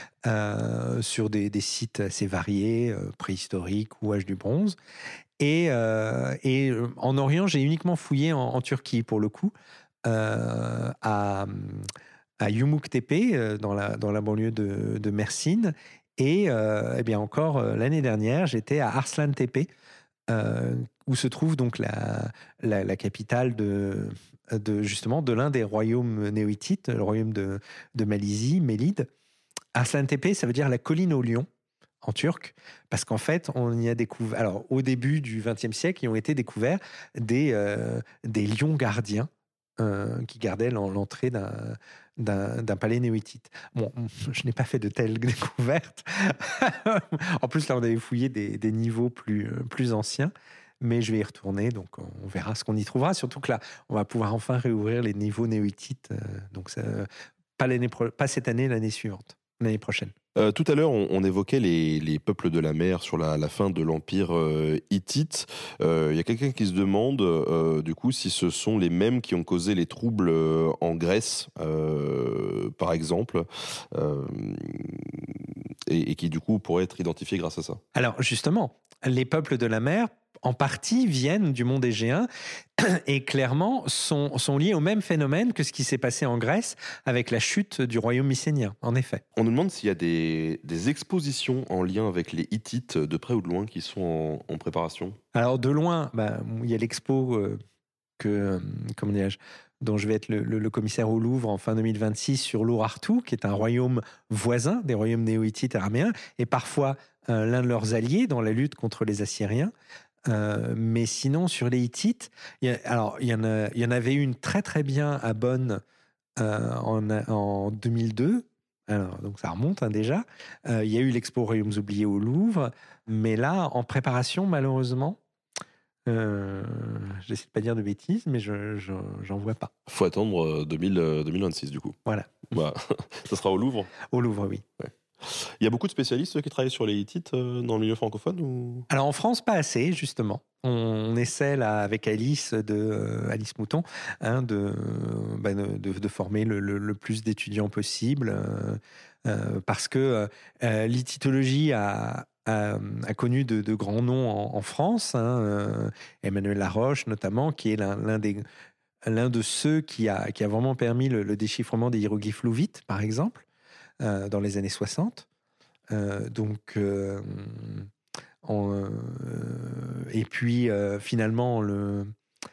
euh, sur des, des sites assez variés, euh, préhistoriques ou âge du bronze. Et, euh, et en Orient, j'ai uniquement fouillé en, en Turquie, pour le coup, euh, à, à Yumuktepe, dans la, dans la banlieue de, de Mersin. Et, euh, eh bien encore, l'année dernière, j'étais à Arslan Tepe, euh, où se trouve donc la, la, la capitale de, de, justement, de l'un des royaumes néo-hittites, le royaume de, de Malaisie, Mélide. Arslan Tepe, ça veut dire la colline aux lions en turc, parce qu'en fait, on y a découvert... Alors, au début du vingtième siècle, ils ont été découverts des, euh, des lions gardiens euh, qui gardaient l'entrée d'un, d'un, d'un palais néo-hittite. Bon, je n'ai pas fait de telles découvertes. En plus, là, on avait fouillé des, des niveaux plus, plus anciens, mais je vais y retourner, donc on verra ce qu'on y trouvera. Surtout que là, on va pouvoir enfin réouvrir les niveaux néo-hittites, euh, donc ça, pas, l'année pro- pas cette année, l'année suivante, l'année prochaine. Euh, tout à l'heure, on, on évoquait les, les peuples de la mer sur la, la fin de l'Empire euh, hittite. Il euh, y a quelqu'un qui se demande, euh, du coup, si ce sont les mêmes qui ont causé les troubles euh, en Grèce, euh, par exemple, euh, et, et qui, du coup, pourraient être identifiés grâce à ça. Alors, justement, les peuples de la mer, en partie, viennent du monde égéen et clairement sont, sont liés au même phénomène que ce qui s'est passé en Grèce avec la chute du royaume mycénien, en effet. On nous demande s'il y a des, des expositions en lien avec les Hittites, de près ou de loin, qui sont en, en préparation. Alors, de loin, bah, il y a l'expo... Euh, que, comment dirais-je, dont je vais être le, le, le commissaire au Louvre en fin deux mille vingt-six sur l'Urartu, qui est un royaume voisin des royaumes néo-hittites araméens, et parfois euh, l'un de leurs alliés dans la lutte contre les Assyriens. Euh, mais sinon, sur les Hittites, il y a, alors il y, en a, il y en avait une très très bien à Bonn euh, en, en deux mille deux. Alors, donc ça remonte hein, déjà. Euh, il y a eu l'expo Royaumes oubliés au Louvre, mais là, en préparation, malheureusement, euh, j'essaie de pas dire de bêtises, mais je, je, j'en vois pas. Faut attendre deux mille, deux mille vingt-six du coup. Voilà. Bah, ça sera au Louvre. Au Louvre, oui. Ouais. Il y a beaucoup de spécialistes qui travaillent sur les Hittites euh, dans le milieu francophone ou... Alors en France, pas assez, justement. On, on essaie là avec Alice, de, euh, Alice Mouton hein, de, bah, de, de former le, le, le plus d'étudiants possible euh, euh, parce que euh, l'hittitologie a, a, a connu de, de grands noms en, en France. Hein, euh, Emmanuel Laroche notamment, qui est l'un, l'un des... l'un de ceux qui a, qui a vraiment permis le, le déchiffrement des hiéroglyphes louvites, par exemple, euh, dans les années soixante. Euh, donc, euh, on, euh, et puis, euh, finalement, le...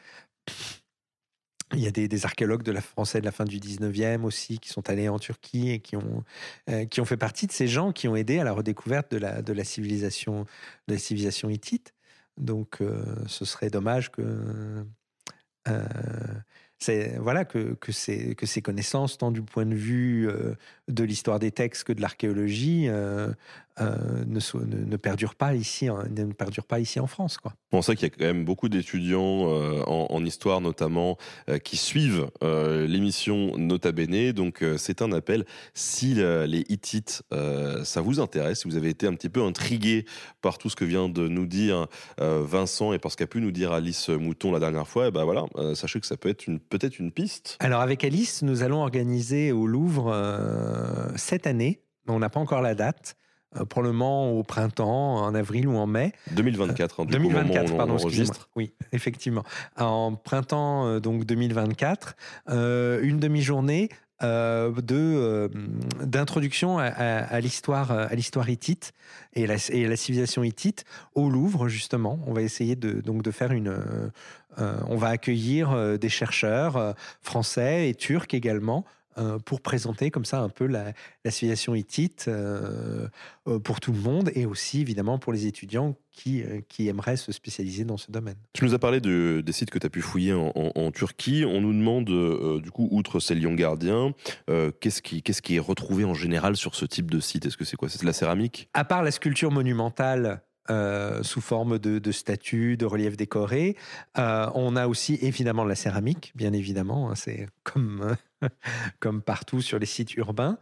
il y a des, des archéologues de la français de la fin du dix-neuvième aussi qui sont allés en Turquie et qui ont, euh, qui ont fait partie de ces gens qui ont aidé à la redécouverte de la, de la, civilisation, de la civilisation hittite. Donc, euh, ce serait dommage que... Euh, c'est, voilà, que, que, ces, que ces connaissances, tant du point de vue euh, de l'histoire des textes que de l'archéologie, euh, euh, ne, so, ne, ne, perdurent pas ici, ne perdurent pas ici en France, quoi. On sait qu'il y a quand même beaucoup d'étudiants euh, en, en histoire notamment euh, qui suivent euh, l'émission Nota Bene, donc euh, c'est un appel. Si euh, les Hittites, euh, ça vous intéresse, si vous avez été un petit peu intrigué par tout ce que vient de nous dire euh, Vincent et par ce qu'a pu nous dire Alice Mouton la dernière fois, et ben voilà, euh, sachez que ça peut être une, peut-être une piste. Alors avec Alice, nous allons organiser au Louvre euh, cette année, on n'a pas encore la date, Euh, probablement au printemps, en avril ou en mai. deux mille vingt-quatre, hein, du deux mille vingt-quatre, coup, au moment où pardon, on enregistre. Oui, effectivement. En printemps euh, donc deux mille vingt-quatre, euh, une demi-journée euh, de euh, d'introduction à, à, à l'histoire à l'histoire hittite et la, et la civilisation hittite au Louvre justement. On va essayer de donc de faire une euh, euh, on va accueillir euh, des chercheurs euh, français et turcs également. Euh, pour présenter comme ça un peu la, la civilisation hittite euh, euh, pour tout le monde et aussi évidemment pour les étudiants qui, euh, qui aimeraient se spécialiser dans ce domaine. Tu nous as parlé de, des sites que tu as pu fouiller en, en, en Turquie. On nous demande, euh, du coup, outre ces lions gardiens, euh, qu'est-ce qui, qu'est-ce qui est retrouvé en général sur ce type de site ? Est-ce que c'est quoi ? C'est de la céramique ? À part la sculpture monumentale Euh, sous forme de, de statues, de reliefs décorés. Euh, on a aussi évidemment la céramique, bien évidemment, hein, c'est comme, euh, comme partout sur les sites urbains.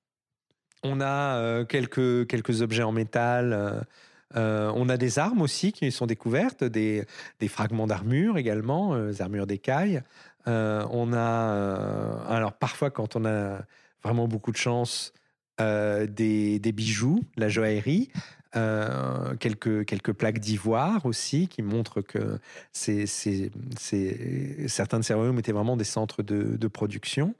On a euh, quelques, quelques objets en métal, euh, euh, on a des armes aussi qui sont découvertes, des, des fragments d'armure également, euh, les armures d'écaille. Euh, on a, euh, alors parfois quand on a vraiment beaucoup de chance, euh, des, des bijoux, la joaillerie. Euh, quelques, quelques plaques d'ivoire aussi qui montrent que c'est, c'est, c'est, certains de ces royaumes étaient vraiment des centres de, de production.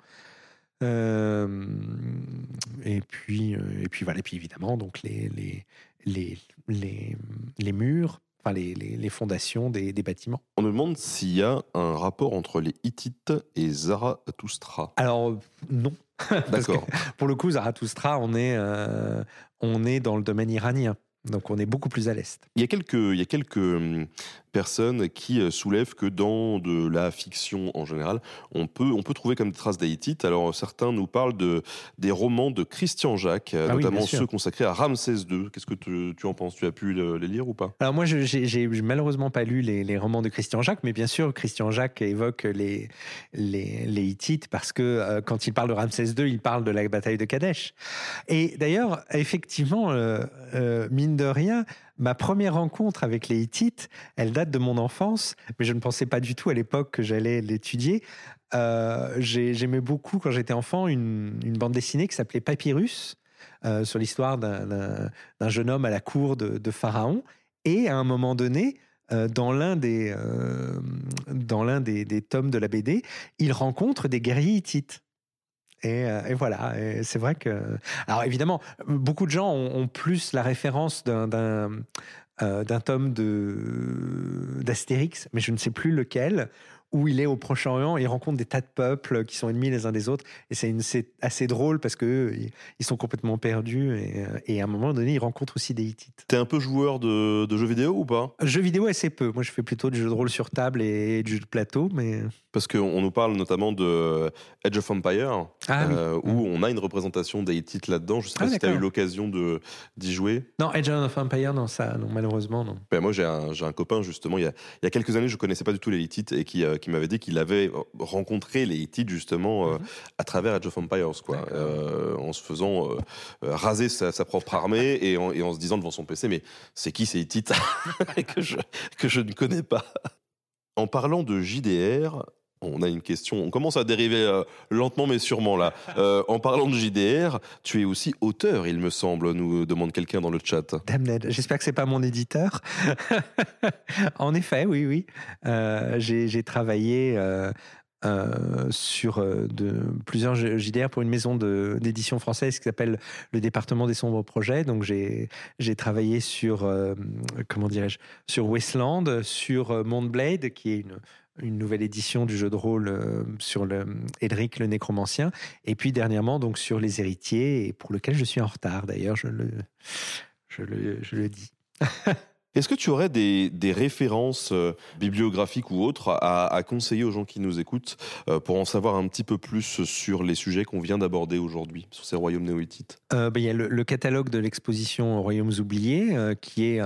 Euh, et, puis, et puis voilà, et puis évidemment donc les, les, les, les, les murs, enfin les, les, les fondations des, des bâtiments. On nous demande s'il y a un rapport entre les Hittites et Zarathustra. Alors non. D'accord. Pour le coup, Zarathustra, on est, euh, on est dans le domaine iranien. Donc on est beaucoup plus à l'est. Il y a quelques, il y a quelques personnes qui soulèvent que dans de la fiction en général, on peut, on peut trouver comme des traces des Hittites. Alors certains nous parlent de, des romans de Christian Jacques, ah notamment oui, ceux consacrés à Ramsès deux. Qu'est-ce que tu, tu en penses ? Tu as pu le, les lire ou pas ? Alors moi, je, j'ai, j'ai malheureusement pas lu les, les romans de Christian Jacques, mais bien sûr, Christian Jacques évoque les, les, les Hittites parce que euh, quand il parle de Ramsès deux, il parle de la bataille de Kadesh. Et d'ailleurs, effectivement, euh, euh, mine de rien, ma première rencontre avec les Hittites, elle date de mon enfance, mais je ne pensais pas du tout à l'époque que j'allais l'étudier. Euh, j'ai, j'aimais beaucoup, quand j'étais enfant, une, une bande dessinée qui s'appelait Papyrus, euh, sur l'histoire d'un, d'un, d'un jeune homme à la cour de, de Pharaon. Et à un moment donné, euh, dans l'un, des, euh, dans l'un des, des tomes de la B D, il rencontre des guerriers hittites. Et, et voilà, et c'est vrai que... Alors évidemment, beaucoup de gens ont, ont plus la référence d'un, d'un, euh, d'un tome de, d'Astérix, mais je ne sais plus lequel, où il est au Proche-Orient, il rencontre des tas de peuples qui sont ennemis les uns des autres, et c'est, une, c'est assez drôle parce que ils sont complètement perdus, et, et à un moment donné, il rencontre aussi des Hittites. T'es un peu joueur de, de jeux vidéo ou pas ? Jeux vidéo assez peu. Moi, je fais plutôt du jeu de rôle sur table et du jeu de plateau, mais parce qu'on nous parle notamment de Age of Empires, ah, euh, oui. où on a une représentation des Hittites là-dedans. Je ne sais pas ah, si tu as eu l'occasion de, d'y jouer. Non, Age of Empires, non, ça, non, malheureusement, non. Ben moi, j'ai un, j'ai un copain, justement, il y, a, il y a quelques années, je ne connaissais pas du tout les Hittites, et qui, euh, qui m'avait dit qu'il avait rencontré les Hittites, justement, euh, mm-hmm. à travers Age of Empires, quoi, euh, en se faisant euh, raser sa, sa propre armée et en, et en se disant devant son P C, mais c'est qui ces Hittites que, je, que je ne connais pas. En parlant de J D R, on a une question, on commence à dériver euh, lentement mais sûrement là. Euh, en parlant de J D R, tu es aussi auteur, il me semble, nous demande quelqu'un dans le chat. Damned, j'espère que c'est pas mon éditeur. En effet, oui, oui. Euh, j'ai, j'ai travaillé euh, euh, sur euh, de, plusieurs J D R pour une maison de, d'édition française qui s'appelle le Département des Sombres Projets. Donc j'ai, j'ai travaillé sur, euh, comment dirais-je, sur Wasteland, sur euh, Montblade, qui est une une nouvelle édition du jeu de rôle euh, sur le, Edric le Nécromancien, et puis dernièrement donc sur Les Héritiers, et pour lequel je suis en retard d'ailleurs, je le, je le, je le dis. Est-ce que tu aurais des, des références euh, bibliographiques ou autres à, à conseiller aux gens qui nous écoutent euh, pour en savoir un petit peu plus sur les sujets qu'on vient d'aborder aujourd'hui, sur ces royaumes néo-hittites ? euh, ben, y a le, le catalogue de l'exposition Royaumes oubliés, euh, qui est...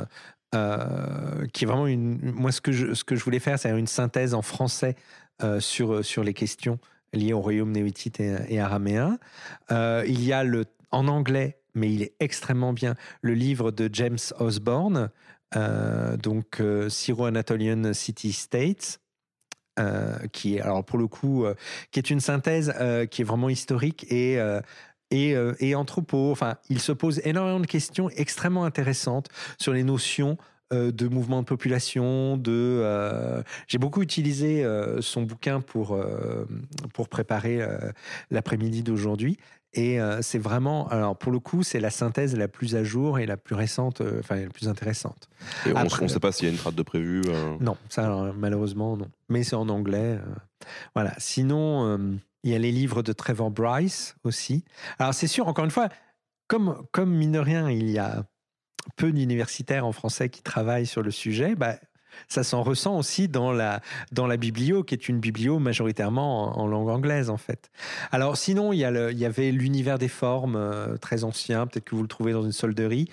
Euh, qui est vraiment une. Moi, ce que je, ce que je voulais faire, c'est une synthèse en français euh, sur, sur les questions liées au royaume néo-hittite et, et araméen. Euh, il y a le, en anglais, mais il est extrêmement bien, le livre de James Osborne, euh, donc euh, Syro-Anatolian City-States. Euh, qui est, alors pour le coup, euh, qui est une synthèse euh, qui est vraiment historique et. Euh, Et, euh, et anthropo, enfin, il se pose énormément de questions extrêmement intéressantes sur les notions euh, de mouvement de population, de... Euh, j'ai beaucoup utilisé euh, son bouquin pour, euh, pour préparer euh, l'après-midi d'aujourd'hui. Et euh, c'est vraiment... Alors, pour le coup, c'est la synthèse la plus à jour et la plus récente, euh, enfin, la plus intéressante. Et Après, on ne sait pas s'il y a une trad de prévu euh... Non, ça, alors, malheureusement, non. Mais c'est en anglais. Euh, voilà. Sinon... Euh, il y a les livres de Trevor Bryce aussi. Alors c'est sûr, encore une fois, comme, comme mine de rien, il y a peu d'universitaires en français qui travaillent sur le sujet, bah, ça s'en ressent aussi dans la, dans la biblio, qui est une biblio majoritairement en, en langue anglaise, en fait. Alors sinon, il y, a le, il y avait l'univers des formes, euh, très ancien, peut-être que vous le trouvez dans une solderie,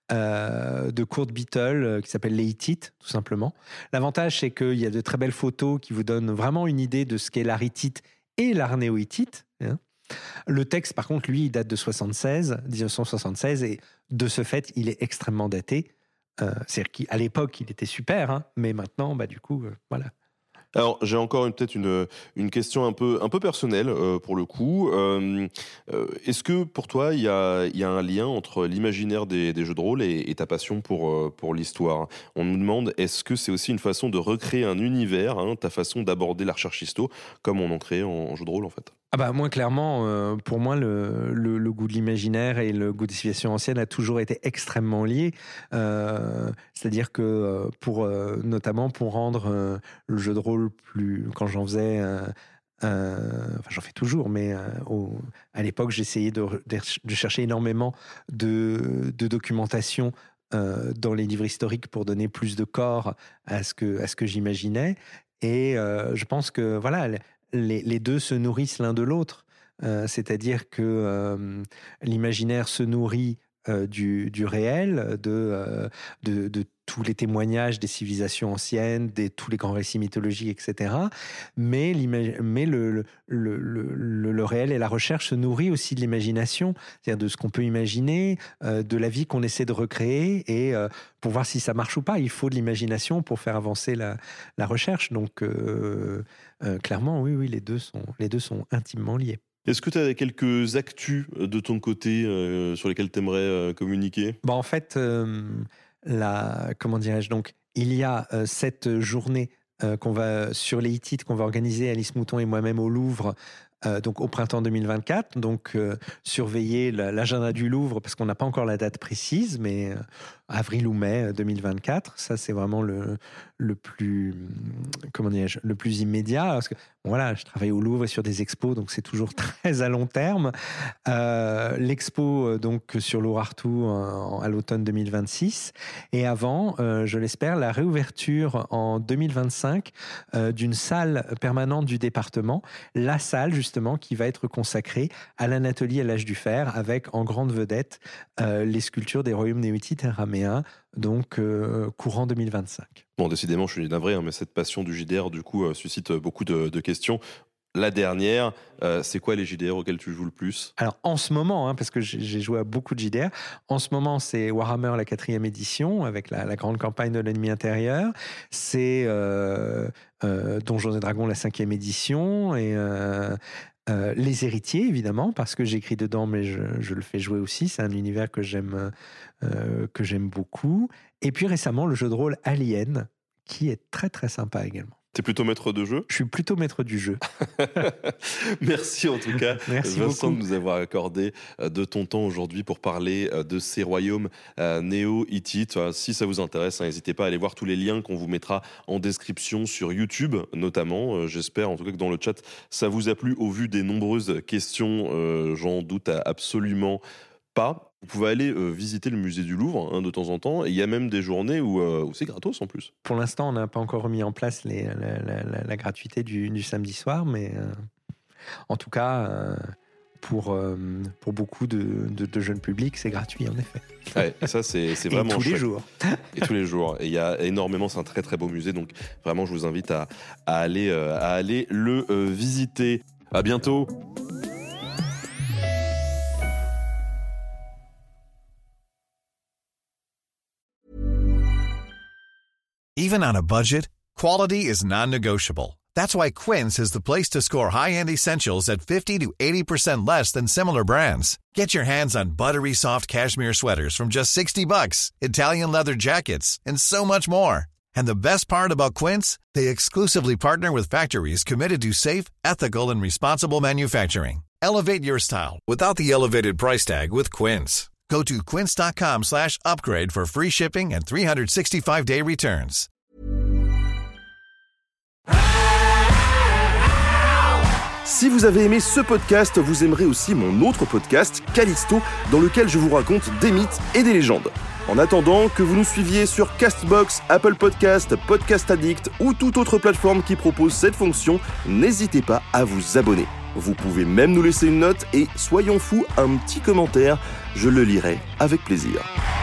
euh, de Kurt Beetle, euh, qui s'appelle Les Hittites, tout simplement. L'avantage, c'est qu'il y a de très belles photos qui vous donnent vraiment une idée de ce qu'est l'art hittite et l'art néo-hittite. Hein. Le texte, par contre, lui, il date de soixante-seize, dix-neuf cent soixante-seize, et de ce fait, il est extrêmement daté. Euh, c'est-à-dire qu'à l'époque, il était super, hein, mais maintenant, bah, du coup, euh, voilà. Alors, j'ai encore une, peut-être une, une question un peu, un peu personnelle, euh, pour le coup. Euh, euh, est-ce que, pour toi, il y a, y a un lien entre l'imaginaire des, des jeux de rôle et, et ta passion pour, euh, pour l'histoire ? On nous demande, est-ce que c'est aussi une façon de recréer un univers, hein, ta façon d'aborder la recherche histo, comme on en crée en, en jeu de rôle, en fait ? Ah bah moi, clairement, euh, pour moi, le, le, le goût de l'imaginaire et le goût des civilisations anciennes a toujours été extrêmement lié. Euh, c'est-à-dire que, pour, euh, notamment pour rendre euh, le jeu de rôle plus... Quand j'en faisais... Euh, euh, enfin, j'en fais toujours, mais euh, au, à l'époque, j'essayais de, de chercher énormément de, de documentation euh, dans les livres historiques pour donner plus de corps à ce que, à ce que j'imaginais. Et euh, je pense que, voilà... Les, les deux se nourrissent l'un de l'autre. Euh, c'est-à-dire que euh, l'imaginaire se nourrit euh, du, du réel, de, euh, de, de tous les témoignages des civilisations anciennes, de tous les grands récits mythologiques, et cetera. Mais, mais le, le, le, le, le réel et la recherche se nourrissent aussi de l'imagination, c'est-à-dire de ce qu'on peut imaginer, euh, de la vie qu'on essaie de recréer, et euh, pour voir si ça marche ou pas, il faut de l'imagination pour faire avancer la, la recherche. Donc, euh, euh, clairement, oui, oui, les deux sont, les deux sont intimement liés. Est-ce que tu as quelques actus de ton côté euh, sur lesquels tu aimerais euh, communiquer ? Bah, en fait, euh, la, comment dirais-je, donc, il y a euh, cette journée euh, qu'on va, sur les Hittites qu'on va organiser, Alice Mouton et moi-même, au Louvre, euh, donc au printemps deux mille vingt-quatre. Donc, euh, surveiller l'agenda du Louvre, parce qu'on n'a pas encore la date précise, mais avril ou mai deux mille vingt-quatre. Ça, c'est vraiment le, le plus, comment dirais-je, le plus immédiat. Parce que bon, voilà, je travaille au Louvre et sur des expos, donc c'est toujours très à long terme. Euh, l'expo donc sur l'Urartu à l'automne deux mille vingt-six. Et avant, euh, je l'espère, la réouverture en deux mille vingt-cinq euh, d'une salle permanente du département. La salle, justement, qui va être consacrée à l'Anatolie à l'âge du fer, avec en grande vedette euh, les sculptures des royaumes néotites et araméens, donc euh, courant deux mille vingt-cinq. Bon, décidément, je suis navré, hein, mais cette passion du J D R, du coup, euh, suscite beaucoup de, de questions. La dernière, euh, c'est quoi les J D R auxquels tu joues le plus ? Alors, en ce moment, hein, parce que j'ai, j'ai joué à beaucoup de J D R, en ce moment, c'est Warhammer, la quatrième édition, avec la, la grande campagne de l'ennemi intérieur. C'est euh, euh, Donjons et Dragons, la cinquième édition, et... Euh, Euh, les héritiers, évidemment, parce que j'écris dedans, mais je, je le fais jouer aussi. C'est un univers que j'aime, euh, que j'aime beaucoup. Et puis récemment, le jeu de rôle Alien, qui est très très sympa également. T'es plutôt maître de jeu ? Je suis plutôt maître du jeu. Merci en tout cas, Merci Vincent, beaucoup. de nous avoir accordé de ton temps aujourd'hui pour parler de ces royaumes néo-hittites. Si ça vous intéresse, n'hésitez pas à aller voir tous les liens qu'on vous mettra en description sur YouTube, notamment. J'espère en tout cas que dans le chat, ça vous a plu au vu des nombreuses questions. Euh, j'en doute absolument pas. Vous pouvez aller euh, visiter le musée du Louvre hein, de temps en temps. Et il y a même des journées où, euh, où c'est gratos en plus. Pour l'instant, on n'a pas encore remis en place les, la, la, la, la gratuité du, du samedi soir, mais euh, en tout cas, euh, pour, euh, pour beaucoup de, de, de jeunes publics, c'est gratuit en effet. Ouais, et ça, c'est, c'est vraiment et tous chouette. les jours. Et tous les jours. Et il y a énormément, c'est un très très beau musée. Donc vraiment, je vous invite à, à, aller, euh, à aller le euh, visiter. À bientôt. Even on a budget, quality is non-negotiable. That's why Quince is the place to score high-end essentials at fifty to eighty percent less than similar brands. Get your hands on buttery soft cashmere sweaters from just sixty bucks, Italian leather jackets, and so much more. And the best part about Quince, they exclusively partner with factories committed to safe, ethical, and responsible manufacturing. Elevate your style without the elevated price tag with Quince. Go to quince.com slash upgrade for free shipping and three sixty-five day returns. Si vous avez aimé ce podcast, vous aimerez aussi mon autre podcast, Callisto, dans lequel je vous raconte des mythes et des légendes. En attendant que vous nous suiviez sur Castbox, Apple Podcast, Podcast Addict ou toute autre plateforme qui propose cette fonction, n'hésitez pas à vous abonner. Vous pouvez même nous laisser une note et, soyons fous, un petit commentaire, je le lirai avec plaisir.